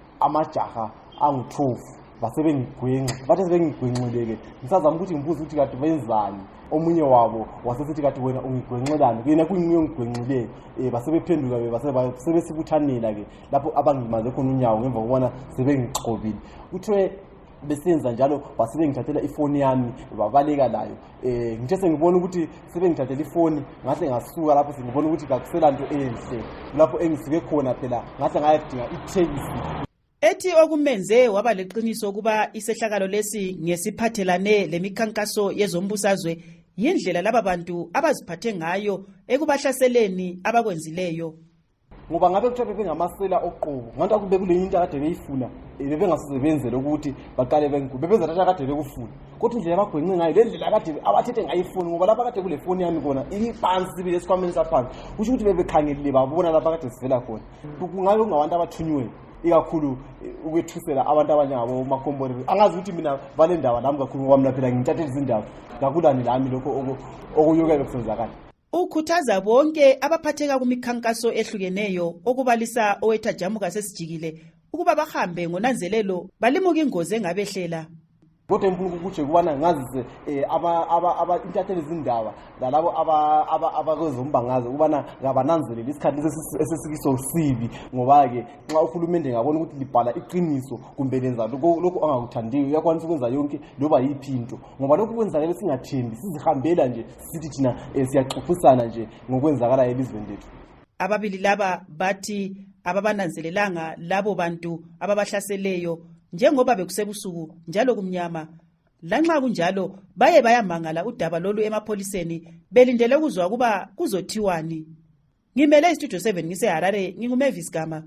amajaha angu-12 basebengigwenxa bathe sebengigwenxeleke ngisazama ukuthi ngibuze ukuthi kade benzani. Omunye wabo wasesithi kade wena ungigwenxelani kuyena kungiyo ngigwenxile basebephenduka sebesibuthanela ke lapho abangimaze khona unyawo ngemva kokubona sebengixhobile. Kuthiwe besenza njalo basebengithathela ifoni yami babaleka layo. Ngithe sengibona ukuthi sebengithathela ifoni ngahle ngasuka lapho sengibona ukuthi kakuselanto enhle lapho engisuke khona phela ngahle ngayadinga ithekisi. Ethi okumenze waba leqiniso kuba isehlakalo lesi ngesiphathelane lemikhankaso yezombusazwe yindlela laba bantu abaziphathe ngayo ekubahlaseleni abakwenzileyo. Ngoba ngabe kuthiwa bengamasela oqobo nganti akube kule into akade beyifuna bebengasize benzele ukuthi baqale bebenza thatha kade bekufuna kodwa indlela abagwenxe ngayo le ndlela kade abathethe ngayifuni ngoba lapha kade kule foni yami kona iphansi sibile esikhwameni saphansi kusho ukuthi bebekhangelile babona lapha kade sivela khona. Kungabe kungabantu abathunyiweyo ikakhulu ukwethusela abantu abanyabo Makhomborero. Angazi ukuthi mina vale ndaba nami kakhulu ngoba mina phela ngithathela izindaba ngakulani lami lokho okuyokela kusenzakala. Ukhuthaza bonke abaphatheka kumikhankaso ehlukeneyo okubalisa owethajamuka sesijikile ukuba bahambe ngonanzelelo balimuka ingozi engabehlela. kodwa engifuna ukukutsho kubana ngazise intatheli zindaba nalabo abakwezombangazo ukubana ngabananzelele isikhathi esesikiso sibi ngoba-ke nxa uhulumende ngabona ukuthi libhala iqiniso kumbe lenza lokhu angakuthandiyo uyakwanisa ukwenza yonke loba yiphi into ngoba lokhu kwenzakala singathembi sizihambela nje sithi thina siyaxoxisana nje ngokwenzakalayo elizweni lethu. Ababili laba bathi ababananzelelanga labo bantu ababahlaseleyo njengoba bekusebusuku njalo kumnyama. Lanxa kunjalo baye bayamangala udaba lolu emapholiseni belindele ukuzwa kuba kuzothiwani. Ngimele istudio 7 ngiseHarare, nginguMavis Gama.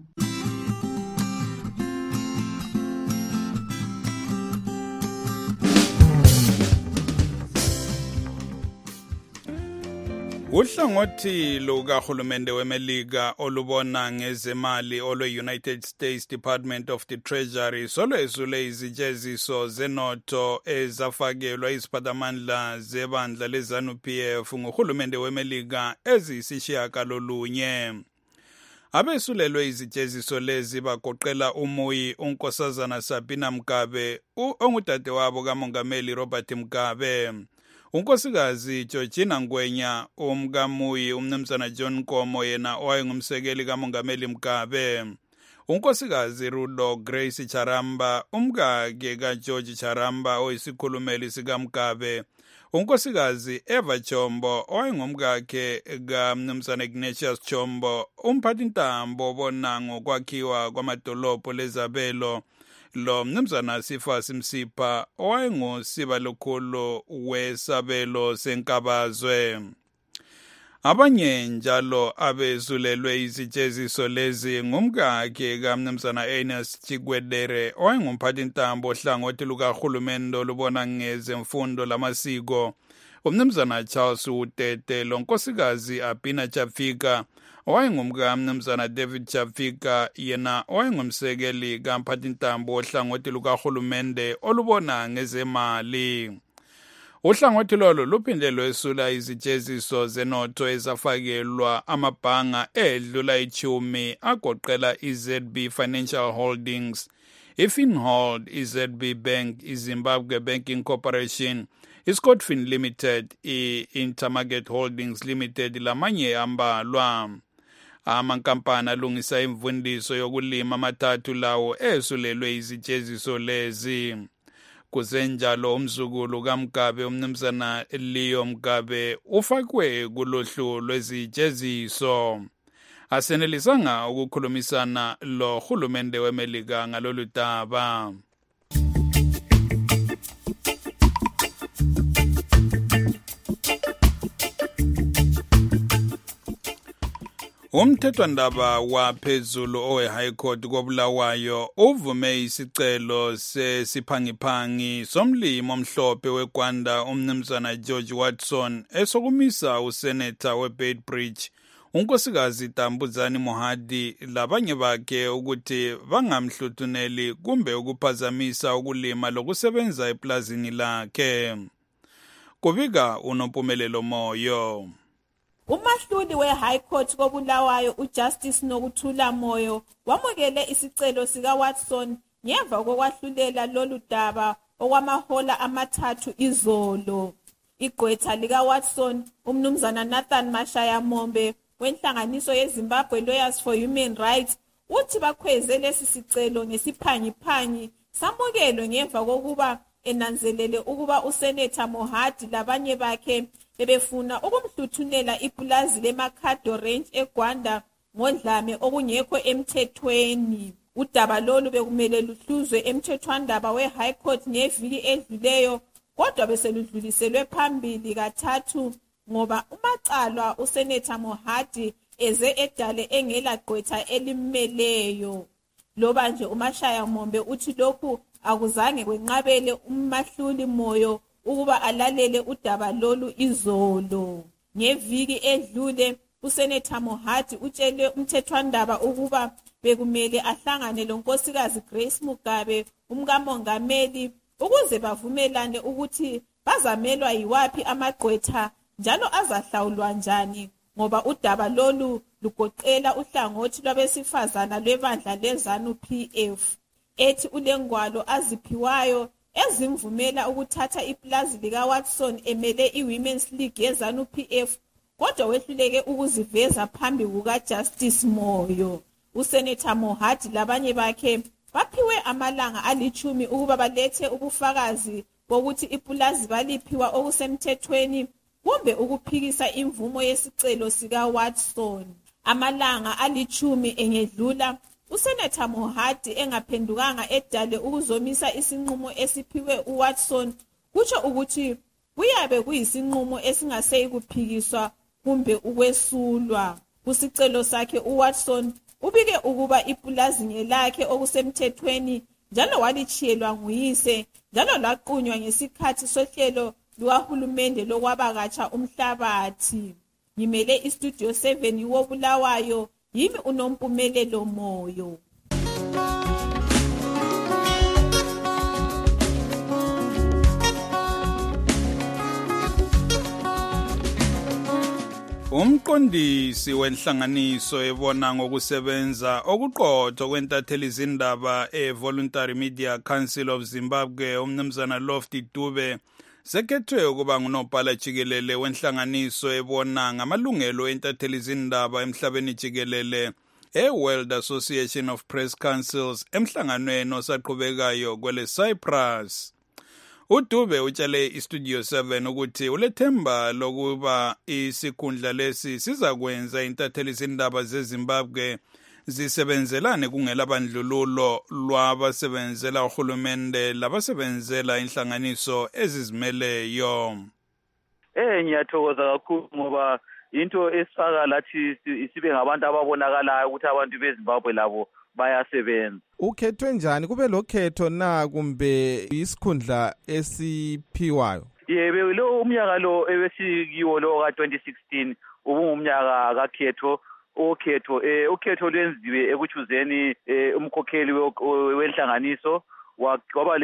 Uhlangothi lukahulumende weMelika olubona ngezemali olwe-United States Department of the Treasury solwesule izijeziso zenotho ezafakelwa iziphathamandla zebandla leZANU-PF nguhulumende weMelika eziyisishiyagalolunye. Abesulelwe izijeziso lezi bagoqela umuyi uNkosazana Sabina Mugabe ongudadewabo kaMongameli Robert Mugabe, unkosikazi Georgina Ngwenya, umkamuyi umnumzana John Nkomo yena owayengumsekeli kaMongameli Mugabe, unkosikazi Rudo Grace Charamba, umkake kaGeorge Charamba oyisikhulumeli sikaMugabe, unkosikazi Eva Chombo owayengumkakhe kaMnumzana Ignatius Chombo, umphathintambo bona ngokwakhiwa kwamadolobho lezabelo lo mnumzana Sifas Msipha owayengusiba lokhulu wesabelo senkabazwe. Abanye njalo abezulelwe izijeziso lezi ngumkakhe kaMnumzana Ernest Chigwedere owayengumphathintambo ohlangothi lukahulumende olubona ngezemfundo lamasiko, umnumzana Charles Utete, lonkosikazi Abina Chafika owayengumkamnumzana David Chafika yena owayengumsekeli kamphathintambo ohlangothi lukahulumende olubona ngezemali. Uhlangothi lolo luphinde lwesula izijeziso zenotho ezafakelwa amabhanga edlula 10 agoqela iZB Financial Holdings, iFinhold, iZB Bank, iZimbabwe Banking Corporation, iScotfin Limited, iIntermarket Holdings Limited lamanye ambalwa. Amankampani alungisa imvundiso yokulima amathathu lawo esulelwe izijeziso lezi. Kusenjalo umzukulu kaMugabe umnumzana Leo Mugabe ufakwe kulohlu lwezijeziso. Asenelisanga ukukhulumisana lo hulumende weMelika ngalolu daba. Umthethwandaba waphezulu owe-High Court koBulawayo uvume isicelo sesiphangiphangi somlimi omhlophe weGwanda umnumzana George Watson esokumisa useneta weBeitbridge unkosikazi Tambuzani Mohadi labanye bakhe ukuthi bangamhluthuneli kumbe ukuphazamisa ukulima lokusebenza eplazini lakhe. Kubika uNompumelelo Moyo. Umahluli we-High Court koBulawayo uJustice Nokuthula Moyo wamukele isicelo sikaWatson ngemva kokwahlulela lolu daba okwamahola amathathu izolo. Igqwetha likaWatson umnumzana Nathan Mashaya Mombe wenhlanganiso yeZimbabwe Lawyers for Human Rights uthi bakhweze lesi sicelo ngesiphangiphangi samukelwe ngemva kokuba enanzelele ukuba uSenator Mohadi labanye bakhe bebefuna ukumhluthunela ipulazi leMakhado Range eGwanda ngodlame okungekho emthethweni. Udaba lolu bekumele luhluzwe emthethwandaba we-High Court ngeviki edluleyo, kodwa beseludluliselwe phambili kathathu ngoba umacalwa uSenator Mohadi eze edale engela gqwetha elimmeleyo. Loba nje uMashaya Mombe uthi lokhu akuzange kwenqabele umahluli Moyo ukuba alalele udaba lolu izolo. Ngeviki edlule uSenator Mohadi utshele umthethwandaba ukuba bekumele ahlangane lonkosikazi Grace Mugabe umkamongameli ukuze bavumelane ukuthi bazamelwa yiwaphi amagqwetha njalo azahlawulwa njani, ngoba udaba lolu lugoqela uhlangothi lwabesifazana lwebandla leZANU-PF. Ethi ulengwalo aziphiwayo ezimvumela ukuthatha ipulazi likaWatson emele iWomen's League yeZanu PF, kodwa wehluleke ukuziveza phambi kukaJustice Moyo. Usenator Mohadi labanye bakhe baphiwe amalanga 10 ukuba balethe ubufakazi bokuthi ipulazi baliphiwa okusemthethweni kumbe ukuphikisa imvumo yesicelo sikaWatson. Amalanga 10 engedlula, uSenator Mohadi engaphendukanga edale ukuzomisa isinqumo esiphiwe uWatson, kutsho ukuthi kuyabe kuyisinqumo esingaseyi kuphikiswa kumbe ukwesulwa. Kusicelo sakhe uWatson ubike ukuba ipulazi ngelakhe okusemthethweni njalo walichiyelwa nguyise njalo laqunywa ngesikhathi sohlelo lukahulumende lokwabakatsha umhlabathi. Ngimele istudio 7 woBulawayo, yimi uNompumelelo Moyo. Umqondisi wenhlanganiso ebona ngokusebenza okuqotho kwentatheli izindaba Voluntary Media Council of Zimbabwe, umnumzana Lofty Dube, sekhethwe ukuba ngunobhala jikelele wenhlanganiso ebona ngamalungelo entatheli izindaba emhlabeni jikelele World Association of Press Councils emhlanganweni osaqhubekayo kwele Cyprus. uDube utshele iStudio 7 ukuthi ulethemba lokuba isikhundla lesi sizakwenza intatheli izindaba zeZimbabwe zisebenzelane kungelabandlululo lwabasebenzela uhulumende labasebenzela inhlanganiso ezizimeleyo. Ngiyathokoza kakhulu ngoba into esifaka lathi sibe ngabantu ababonakalayo ukuthi abantu beZimbabwe labo bayasebenza. Ukhethwe njani? Kube lokhetho na kumbe isikhundla esiphiwayo? Yebo, lo umnyaka lo ebesikiwo lo ka2016 ubungumnyaka kakhetho. Ukhetho lwenziwe ekuchuzeni umkhokheli wenhlanganiso, kwaba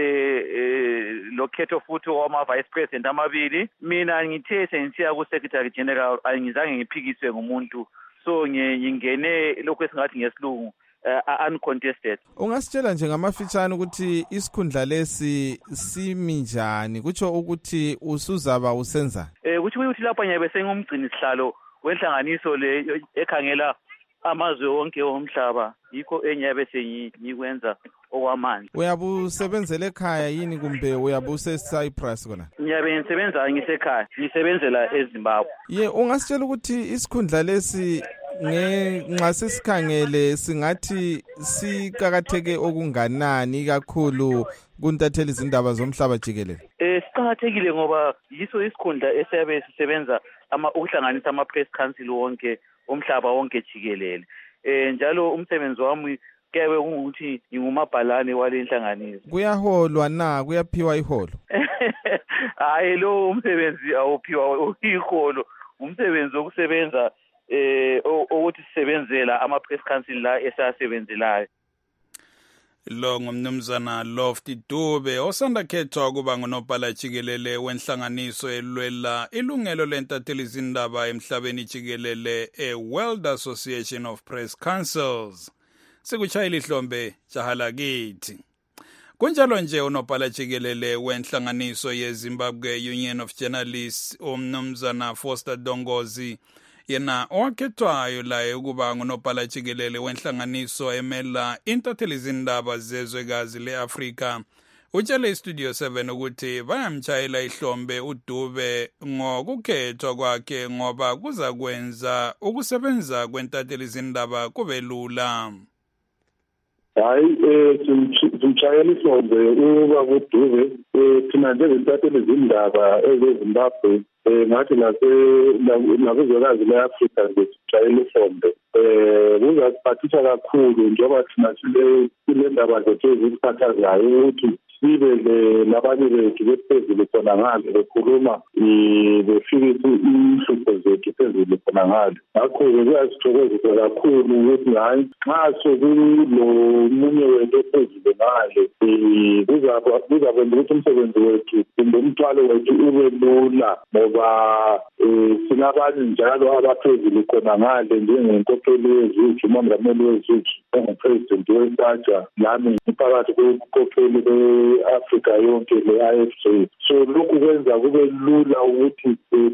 lo khetho futhi wama vice president amabili. Mina ngithe sengisiya ku secretary general angizange ngiphikiswe ngumuntu, so ngingene lokho esingathi ngesilungu uncontested. Ungasitshela nje ngamafitshane ukuthi isikhundla lesi simi njani, kutsho ukuthi usuzaba usenza? Kuthi lapha ngiyabe sengumgcini sihlalo wenhlanganiso le ekhangela amazwe wonke omhlaba, yikho engiyabe sengikwenza okwamanje. Uyabe usebenzela ekhaya yini kumbe uyabe useCyprus kona? Ngiyabe ngisebenza ngisekhaya, ngisebenzela eZimbabwe. Ungasitshela ukuthi isikhundla lesi nxa sesikhangele singathi sikakatheke okunganani kakhulu kuntatheli izindaba zomhlaba jikelele? Siqakathekile ngoba yiso isikhundla esiyabe sisebenza ukuhlanganisa ama-press council wonke omhlaba wonke jikelele. Njalo umsebenzi wami kuyabe kungukuthi ngingumabhalane wale nhlanganiso. Kuyaholwa na? Kuyaphiwa iholo? Hayi, lo umsebenzi awuphiwa iholo. Umsebenzi wokusebenza ukuthi sisebenzela ama-press council la esasebenzelayo. Lo ngumnumzana Lofty Dube osanda khethwa kuba ngunobhala jikelele wenhlanganiso elwela ilungelo lentatheli izindaba emhlabeni jikelele World Association of Press Councils. Sikuchayela ihlombe jahala kithi. Kunjalo nje unobhala jikelele wenhlanganiso yeZimbabwe Union of Journalists umnumzana Foster Dongozi yena owakhethwayo laye ukuba ngunobhala jikelele wenhlanganiso emela intatheli izindaba zezwekazi leAfrika utshele iStudio 7 ukuthi bayamtshayela ihlombe uDube ngokukhethwa kwakhe ngoba kuza kwenza ukusebenza kwentatheli izindaba kube lula. Hayi, simtshayela ihlombe uba kuDube thina njengentatheli izindaba ezeZimbabwe ngathi nakuzwekazi le-Afrika nje sitshayela ihlombe. Kuzasiphathisa kakhulu njengoba thina sile ndaba zethu ezisiphathazayo ukuthi sibe labanye bethu bephezulu khona ngale bekhuluma befikisa inhlupho zethu phezulu khona ngale. Ngakho-ke kuyasithokozisa kakhulu ukuthi hayi nxa sekulo munye wethu ephezulu ngale kuzakwenza ukuthi umsebenzi wethu kumbe umthwalo wethu ube lula ngoba sinabanye njalo abaphezulu khona ngale njengenkokheli yezithu, umongameli wezithu ongupresident wesaja lami phakathi kokukhokheli be-Afrika yonke le-IFJ. So lokhu kwenza kube lula ukuthi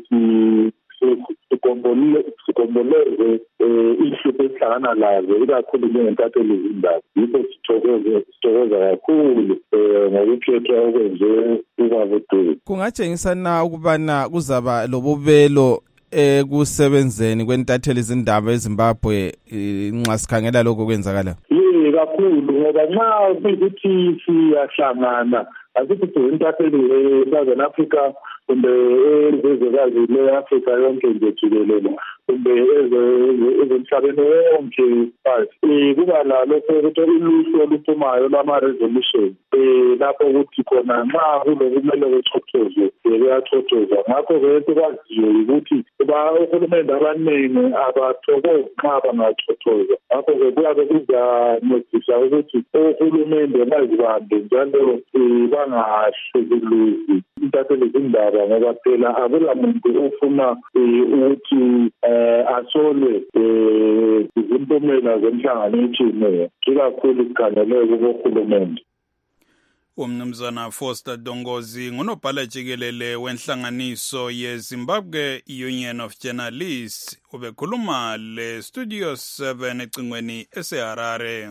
sigomboleze ihlupho esihlangana lazo ikakhulu njengentatheli zindaba. Yikho sithokoza kakhulu ngokukhethwa okwenziwe ubaba uDube. Kungatshengisa na ukubana kuzaba lobubelo ekusebenzeni kwentatheli zindaba eZimbabwe nxa sikhangela lokho kwenzakala? Kakhulu ngoba nxa kuyikuthi siyahlangana asithi intatheli eSouthern Africa kumbe ezwekazi le-Afrika yonke nje jikelele kumbe ezemhlabeni wonke kuba lalokho ukuthi uluhlu oluphumayo lwama-resolution lapho ukuthi khona nxa kulokumele kuchothozwe kuyachothozwa. Ngakho-ke kwaziyo ukuthi uhulumende abaningi abathokozi nxa bangachothoza. Ngakho-ke kuyabe kuzancedisa ukuthi ohulumende bazibambe njalo bangahlekuluzi intatheli zindaba ngoba phela akula muntu ofuna ukuthi asolwe izimpumela zemhlangano etshiyeneyo ikakhulu kukhangeleke kubohulumende. Umnumzana Foster Dongozi ngunobhala jikelele wenhlanganiso yeZimbabwe Union of Journalists ubekhuluma le Studio 7 ecingweni eseHarare.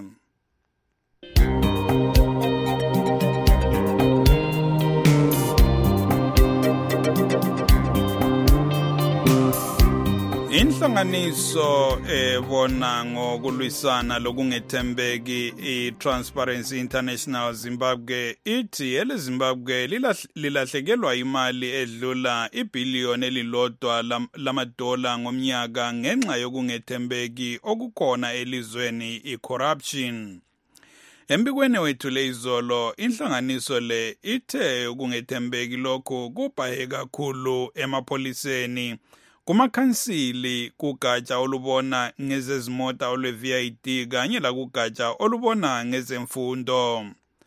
Inhlanganiso ebona ngokulwisana lokungethembeki iTransparency International Zimbabwe ithi eleZimbabwe lilahlekelwa imali edlula ibhiliyoni elilodwa lamadola ngomnyaka ngenxa yokungethembeki okukhona elizweni icorruption. Embikweni wethu lezolo inhlanganiso le ithe ukungethembeki lokho kubhahe kakhulu emapholiseni, kumakhansili, kugatsha olubona ngezezimota olwe-VID kanye lakugatsha olubona ngezemfundo.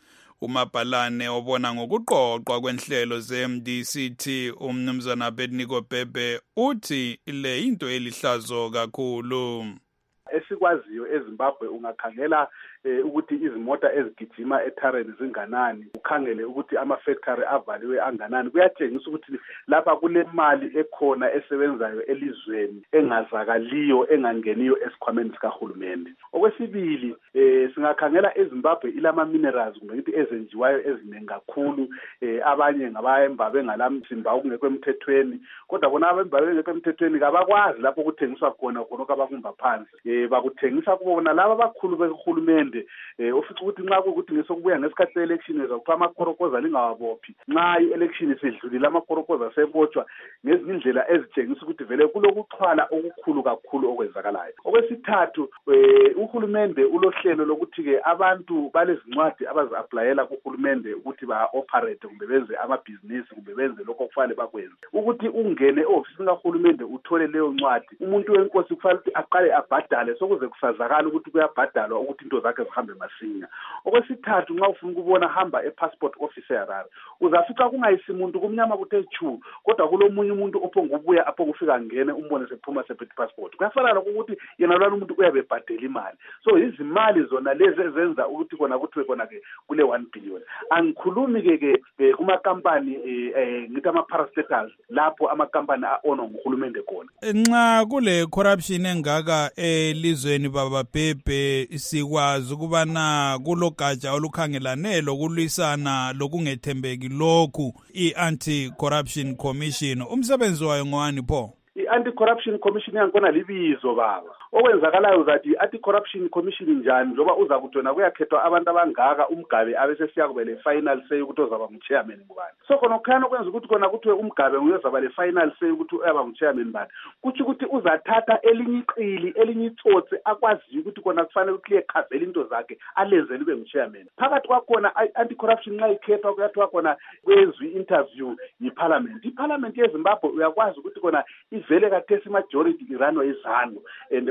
Umabhalane obona ngokuqoqwa kwenhlelo ze-MDCT umnumzana Abednego Bhebhe uthi le into elihlazo kakhulu. Esikwaziyo eZimbabwe ungakhangela ukuthi izimota ezigijima ethareni zinganani, ukhangele ukuthi ama-factory avaliwe anganani. Kuyatshengisa ukuthi lapha kule mali ekhona esebenzayo elizweni engazakaliyo engangeniyo esikhwameni sikahulumende. Okwesibili, singakhangela eZimbabwe ilama-minerals kumbe ukuthi ezenjiwayo eziningi kakhulu. Abanye ngabayemba bengalamzimba okungekho emthethweni, kodwa bona abemba bengekho emthethweni kabakwazi lapho kuthengiswa khona khonokho abakumba phansi. Bakuthengisa kubona laba abakhulu behulumende ofica ukuthi nxa kukuthi ngesokubuya ngesikhathi se-election ezakuthiwa amakorokoza lingawabophi. Nxa i-election isidlulile amakorokoza asebotshwa ngezinye indlela ezitshengisa ukuthi vele kulokuxhwala okukhulu kakhulu okwenzakalayo. Okwesithathu, uhulumende ulohlelo lokuthi-ke abantu balezincwadi abazi-aplayela kuhulumende ukuthi ba-operate kumbe benze amabhizinisi kumbe benze lokho kufanele bakwenze. Ukuthi ungene e-ofisini kahulumende uthole leyo ncwadi, umuntu wenkosi kufanele ukuthi aqale abhadale sokuze kusazakala ukuthi kuyabhadalwa ukuthi into zakhe zihambe masinya. Okwesithathu, nxa ufuna ukubona hamba e-passport office eHarare, uzafica kungayisimuntu kumnyama kuthe chu, kodwa kulomunye umuntu ophongubuya apho kufika ngene umbone sephuma sephethe passport. Kuyafana lokuthi yena lwana umuntu uyabe ebhadela imali. So izimali zona lezi ezenza ukuthi kona kuthiwe kona-ke kule 1 billion. Angikhulumi ke kumakampani ngithi ama-parastatals lapho amakampani a-onwa nguhulumende khona. Nxa kule corruption engaka elizweni baba Bhebhe sikwazi ukubana kulogatsha olukhangelane lokulwisana lokungethembeki lokhu i-Anti-Corruption Commission. Umsebenzi wayo ngowani pho? I-Anti-Corruption Commission yankona libizo baba. Okwenzakalayo uzathi i-Anti-Corruption Commission njani njoba uza kutona kuyakhethwa abantu abangaka umgabe abesesiya kube le final say ukuthi uzaba ngu-chairman ngubani. So khona kukhanya okwenza ukuthi kona kuthiwe umgabe uyozaba le final say ukuthi uyaba ngu-chairman bani. Kuthi ukuthi uzathatha elinye iqili elinye itsotsi akwaziyo ukuthi kona kufanele ukuthi liyekhazela into zakhe alenzele ube ngu-chairman. Phakathi kwakhona anti-corruption nxa ikhethwa kuyathiwa khona kwezwi interview yi-parliament. I-parliament yeZimbabwe uyakwazi ukuthi kona ivele kathesi majority iranwa izanu and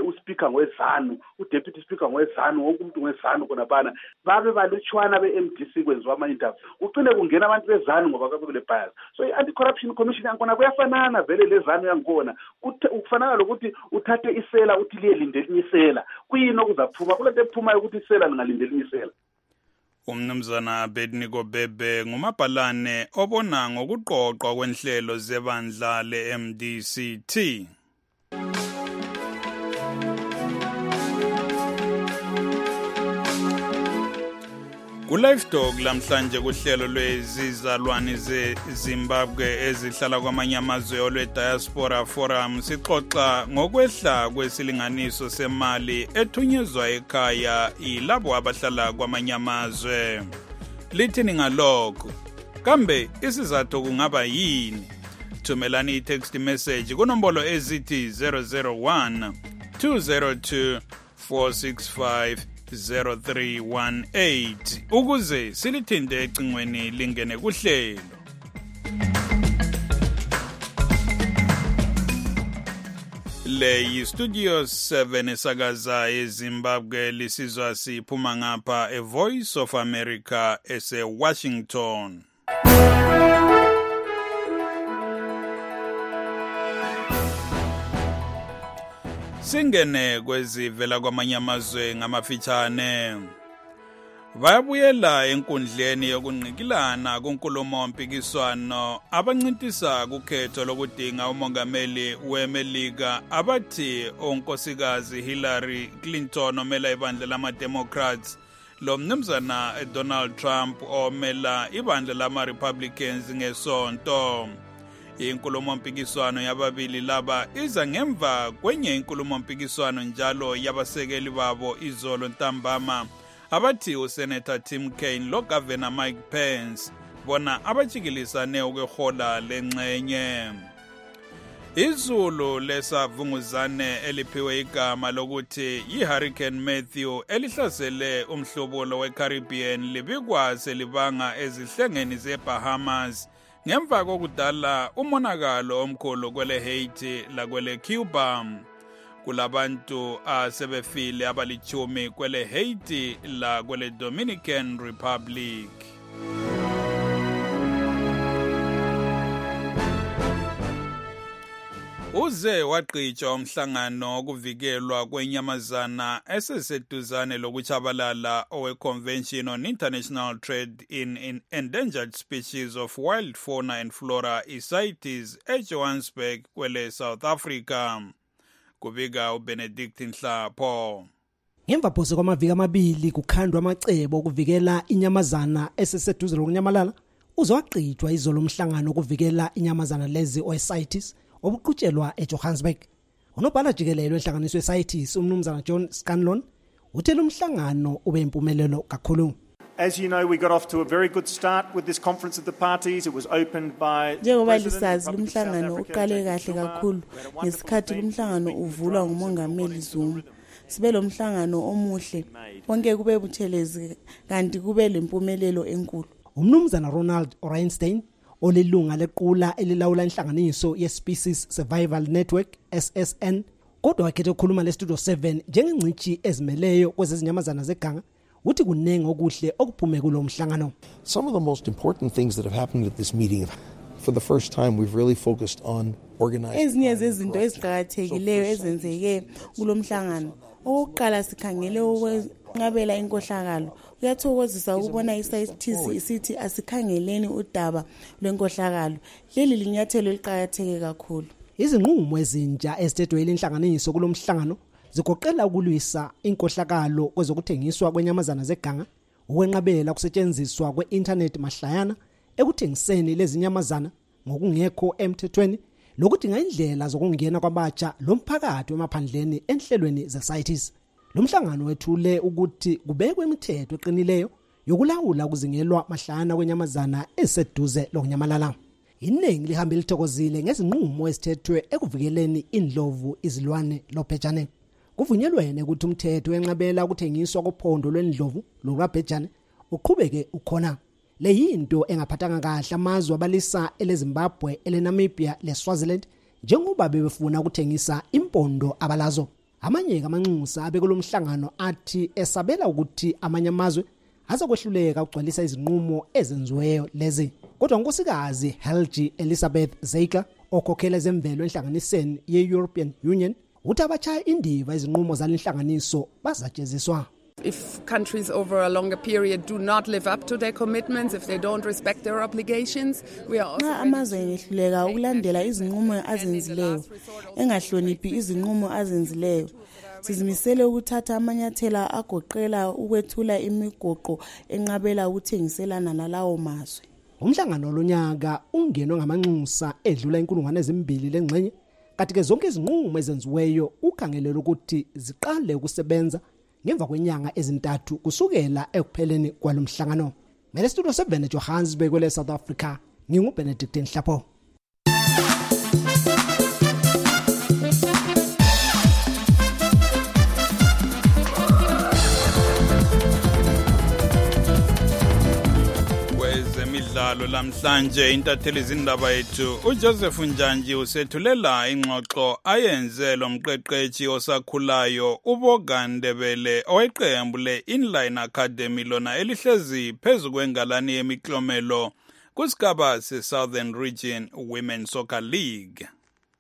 uSpeaker ngwezanu, uDeputy Speaker ngwezanu, wonke umuntu ngwezanu khonaphana. Babe balutshwana beMDC kwenziwa ama-interview. Kucine kungena abantu bezanu ngoba kabe kule bias. So i-Anti-Corruption Commission yakhona kuyafanana vele lezanu yakhona. Kufanana lokuthi uthathe isela uthi liyelindele inyisela. Kuyini okuzaphuma? Kulento ephuma ukuthi isela lingalindele inyisela. Umnumzana Abednego Bebe ngumabhalane obona ngokuqoqwa kwenhlelo zebandla le-MDCT. Ku-Livestock lamhlanje kuhlelo lwezizalwane zeZimbabwe ezihlala kwamanye amazwe olwe-Diaspora Forum sixoxa ngokwehla kwesilinganiso semali ethunyezwa ekhaya yilabo abahlala kwamanye amazwe. Lithini ngalokho? Kambe isizathu kungaba yini? Thumelani i-text message kunombolo ezithi 001 202 465 0318 ukuze silithinte ecingweni lingene kuhlelo. Le yi-Studio 7 esakaza eZimbabwe lisizwa siphuma ngapha eVoice of America ese-Washington. Singene kwezivela kwamanye amazwe ngamafitshane. Bayabuyela enkundleni yokunqikilana kunkulumo mpikiswano abancintisa kukhetho lokudinga umongameli weMelika abathi onkosikazi Hillary Clinton omela ibandla lama-Democrats lo mnumzana Donald Trump omela ibandla lama-Republicans ngesonto. Inkulumo mpikiswano yababili laba iza ngemva kwenye inkulumo mpikiswano njalo yabasekeli babo izolo ntambama abathi uSenator Tim Kaine lo Governor Mike Pence bona abajikilisane ukwehola lengxenye. Izulu lesavunguzane eliphiwe igama lokuthi yiHurricane Matthew elihlasele umhlobulo weCaribbean libikwa selibanga ezihlengeni zeBahamas ngemva kokudala umonakalo omkhulu kwele Haiti lakwele Cuba. Kulabantu asebefile abalichumi kwele Haiti la kwele Dominican Republic. Uze waqhitshwa umhlangano okuvikelwa kwenyamazana eseseduzane lokuchabalala owe-Convention on International Trade in Endangered Species of Wild Fauna and Flora CITES eJohannesburg kwele South Africa. Kubika uBenedict Nhlapho. Ngemva phose kwamaviki amabili kukhandwa amacebo okuvikela inyamazana eseseduze lokunyamalala, uzwaqhitshwa izolo umhlangano okuvikela inyamazana lezi oCITES obuqhutshelwa eJohannesburg. Unobhala jikelelo enhlanganiso yeCITES umnumzana John Scanlon uthe lo mhlangano ube impumelelo kakhulu. As you know, we got off to a very good start with this conference of the parties. It was opened by njengoba lisazi lumhlangano uqale kahle kakhulu ngesikhathi lumhlangano uvulwa ngumongameli Zuma. Sibe lo mhlangano omuhle wonke kube buthelezi kanti kube lempumelelo enkulu. Umnumzana Ronald Oreinstein olilunga lequla elilawula inhlanganiso ye-Species Survival Network SSN kodwa wakhethe ukukhuluma leStudio 7 njengengcithi ezimeleyo kwezezinyamazana zeganga uthi kunenge okuhle okuphume kulo mhlangano. Some of the most important things that have happened at this meeting, for the first time we've really focused on organizing. Ezinye zezinto eziqhakathekileyo ezenzeke kulo mhlangano. Oqala sikhangele ukwenqabela inkohlakalo. Kuyathokozisa ukubona iCITES isithi asikhangeleni udaba lwenkohlakalo. Leli linyathelo eliqhakatheke kakhulu. Izinqumo ezintsha ezithethwe inhlanganiso kulo mhlangano zigoqela ukulwisa inkohlakalo kwezokuthengiswa kwenyamazana zeganga, ukwenqabela kusetshenziswa kwe-internet mahlayana ekuthengiseni lezi nyamazana ngokungekho emthethweni, lokudinga indlela zokungena kwabatsha lomphakathi wemaphandleni enhlelweni zeCITES. Lo mhlangano wethule ukuthi kubekwe imithetho eqinileyo yokulawula ukuzingelwa mahlayana kwenyamazana eseduze lokunyamalala. Iningi lihambe lithokozile ngezinqumo ezithethwe ekuvikeleni indlovu izilwane loBhejane. Kuvunyelwene ukuthi umthetho wenqabela ukuthengiswa kophondo lwendlovu loRabhejane uqhubeke ukhona. Le yinto engaphathanga kahle amazwe abalisa eleZimbabwe, eleNamibia leSwaziland njengoba bebefuna ukuthengisa impondo abalazo. Amanye amanxusa abekulo mhlangano athi esabela ukuthi amanye amazwe azokwehluleka ukugcwalisa izinqumo ezenziweyo lezi. Kodwa unkosikazi Helgi Elizabeth Zeika okhokhela zemvelo enhlanganisweni ye-European Union uthi abachaya indiva izinqumo zalenhlanganiso bazatsheziswa. If countries over a longer period do not live up to their commitments, if they don't respect their obligations, we are also amazwe ngehluleka ukulandela izinqumo azenzileyo engahloniphi izinqumo azenzileyo. Sizimisele ukuthatha amanyathela agoqela ukwethula imigoqo enqabela ukuthengiselana nalawo mazwe. Umhlangano lonyaka ungenwe ngamanxusa edlula 2,000 lengxenye, kanti ke zonke izinqumo ezenziweyo ukhangelela ukuthi ziqale ukusebenza ngemva kwenyanga ezintathu kusukela ekupheleni kwalomhlangano. Mele studio 7 Johannesburg kwele South Africa, nginguBenedict Nhlapo. Kwezemidlalo lamhlanje intatheli izindaba yethu uJoseph Njanji usethulela ingxoxo ayenze lomqeqeshi osakhulayo uBogandebele oweqembu le-Inline Academy lona elihlezi phezu kwengalani yemiklomelo kusigaba se-Southern Region Women Soccer League.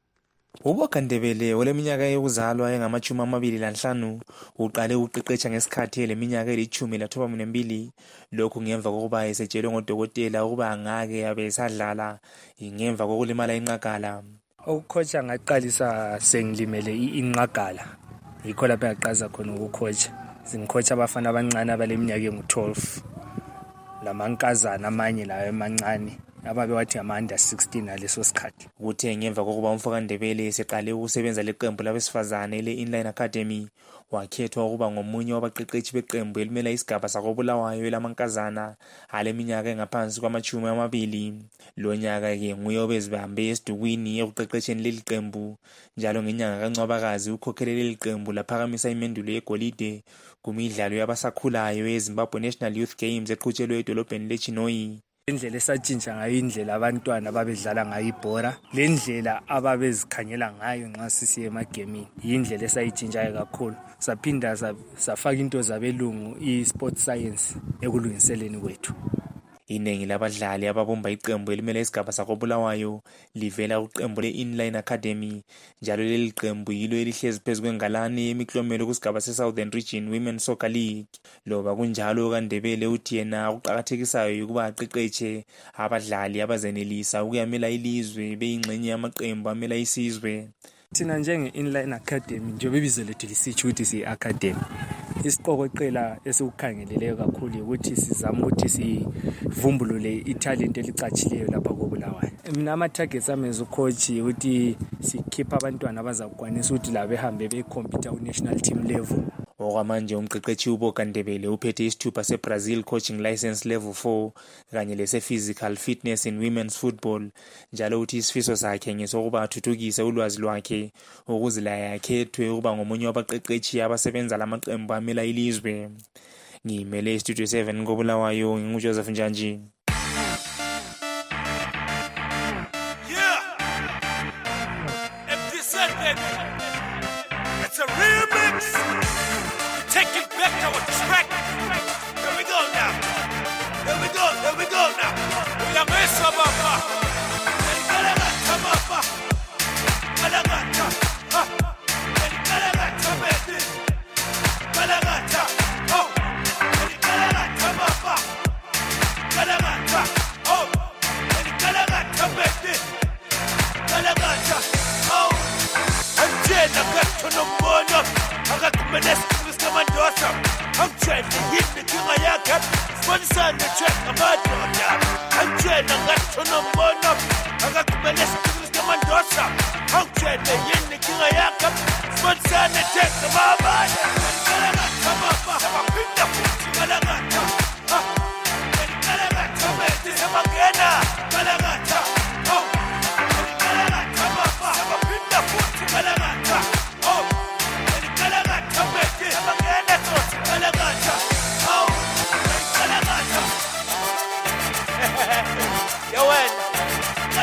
uBogandebele oleminyaka yokuzalwa engama-25 uqale ukuqeqesha ngesikhathi leminyaka eli-12. Lokhu ngemva kokuba esetshelwe ngodokotela ukuba angake abe esadlala ngemva kokulimala inqagala. Ukukhocha ngaqalisa sengilimele inqagala, yikho lapho ngaqaza khona ukukhocha. Ngikhocha abafana abancane abaleminyaka engu-12 lamankazana amanye lawo emancane ababe wathi ama-under 16 ngaleso sikhathi. Kuthe ngemva kokuba uMfokandebele eseqale ukusebenza leqembu labesifazane le-Inline Academy, wakhethwa ukuba ngomunye wabaqeqeshi beqembu elimela isigaba sakobulawayo elamankazana aleminyaka engaphansi kwama-20. Lo nyaka-ke nguye obezibambe esidukwini ekuqeqesheni leli qembu. Njalo ngenyanga kaNcwabakazi ukhokhele leli qembu laphakamisa imendulo yegolide kumidlalo yabasakhulayo yeZimbabwe National Youth Games eqhutshelwe edolobheni leChinoi. Indlela esatshintsha ngayo indlela abantwana babedlala ngayo ibhora, le ndlela ababezikhanyela ngayo nxa sisiye emagemini, yindlela esayitshintshayo kakhulu. Saphinda safaka into zabelungu i-sport science ekulungiseleni kwethu. Iningi labadlali ababumba iqembu elimele isigaba sakobulawayo livela kuqembu le-Inline Academy, njalo leli qembu yilo elihlezi phezu kwengalani yemiklomelo kusigaba se-Southern Region Women Soccer League. Loba kunjalo uKandebele uthi yena ukuqakathekisayo ukuba aqeqeshe abadlali abazenelisa ukuyamela ilizwe beyingxenye yamaqembu amela isizwe. Thina njenge-Inline Academy njengoba ibizo lethu lisitsho ukuthi siyi-academy, isiqokoqela esikukhangeleleyo kakhulu ukuthi sizama ukuthi sivumbulule italent elicatshileyo lapha kobulawayo. Mina ama-targets amenza ucoach ukuthi sikhipha abantwana abazakwanisa ukuthi labo behambe bekompyuta ku-national team level. Okwamanje umqeqeshi uBogandebele uphethe isithupha se-Brazil coaching license level 4 kanye lese-physical fitness in women's football. Njalo uthi isifiso sakhe ngesokuba athuthukise ulwazi lwakhe ukuze la yakhethwe ukuba ngomunye wabaqeqeshi abasebenza lamaqembu amela ilizwe. Ngimele istudio 7 kobulawayo nginguJoseph Njanji. It's a remix. Take it back to our track. Here we go now. Here we go now. We are Mesa Baba. Galagata Baba. Galagata. Galagata baby. Galagata. Oh. Galagata Baba. Galagata. Oh. Galagata baby. Galagata. Oh. Angela got to no more. I got to Mr. Mendoza. I'm trying to hit the king of Yakab. One son, the check about your I'm trying to get to no more. I got to Mr. Mendoza. I'm trying to hit the king of Yakab. One son, the check about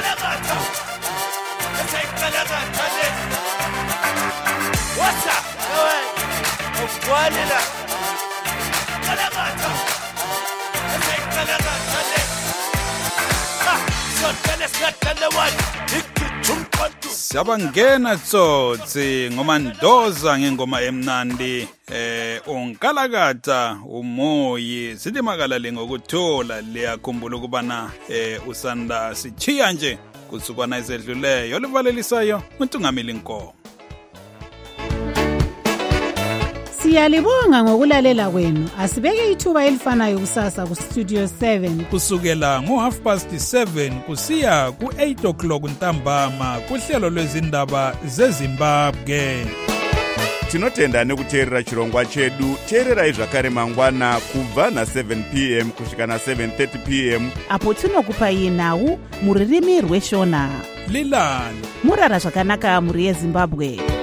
What's up? Siyabangena tsotsi ngomandoza ngengoma emnandi onkalakata umoyi sidimakala ngokuthola liyakhumbula ukubana usanda sichiya nje kusukwana ezedluleyo livalelisayo uNtungamili Nkomo. Siyalibonga ngokulalela kwenu. Asibeke ithuba elifanayo kusasa ku Studio 7 kusukela ngo7:30 kusiya ku8 o'clock ntambama kuhlelo lwezindaba zeZimbabwe. Tinotenda nekuteerera chirongwa chedu. Teererai zvakare mangwana kubva na7 p.m. kusvika na7:30 p.m. apo tinokupai nhau muririmi rweshona Lilani murara zvakanaka muri yeZimbabwe.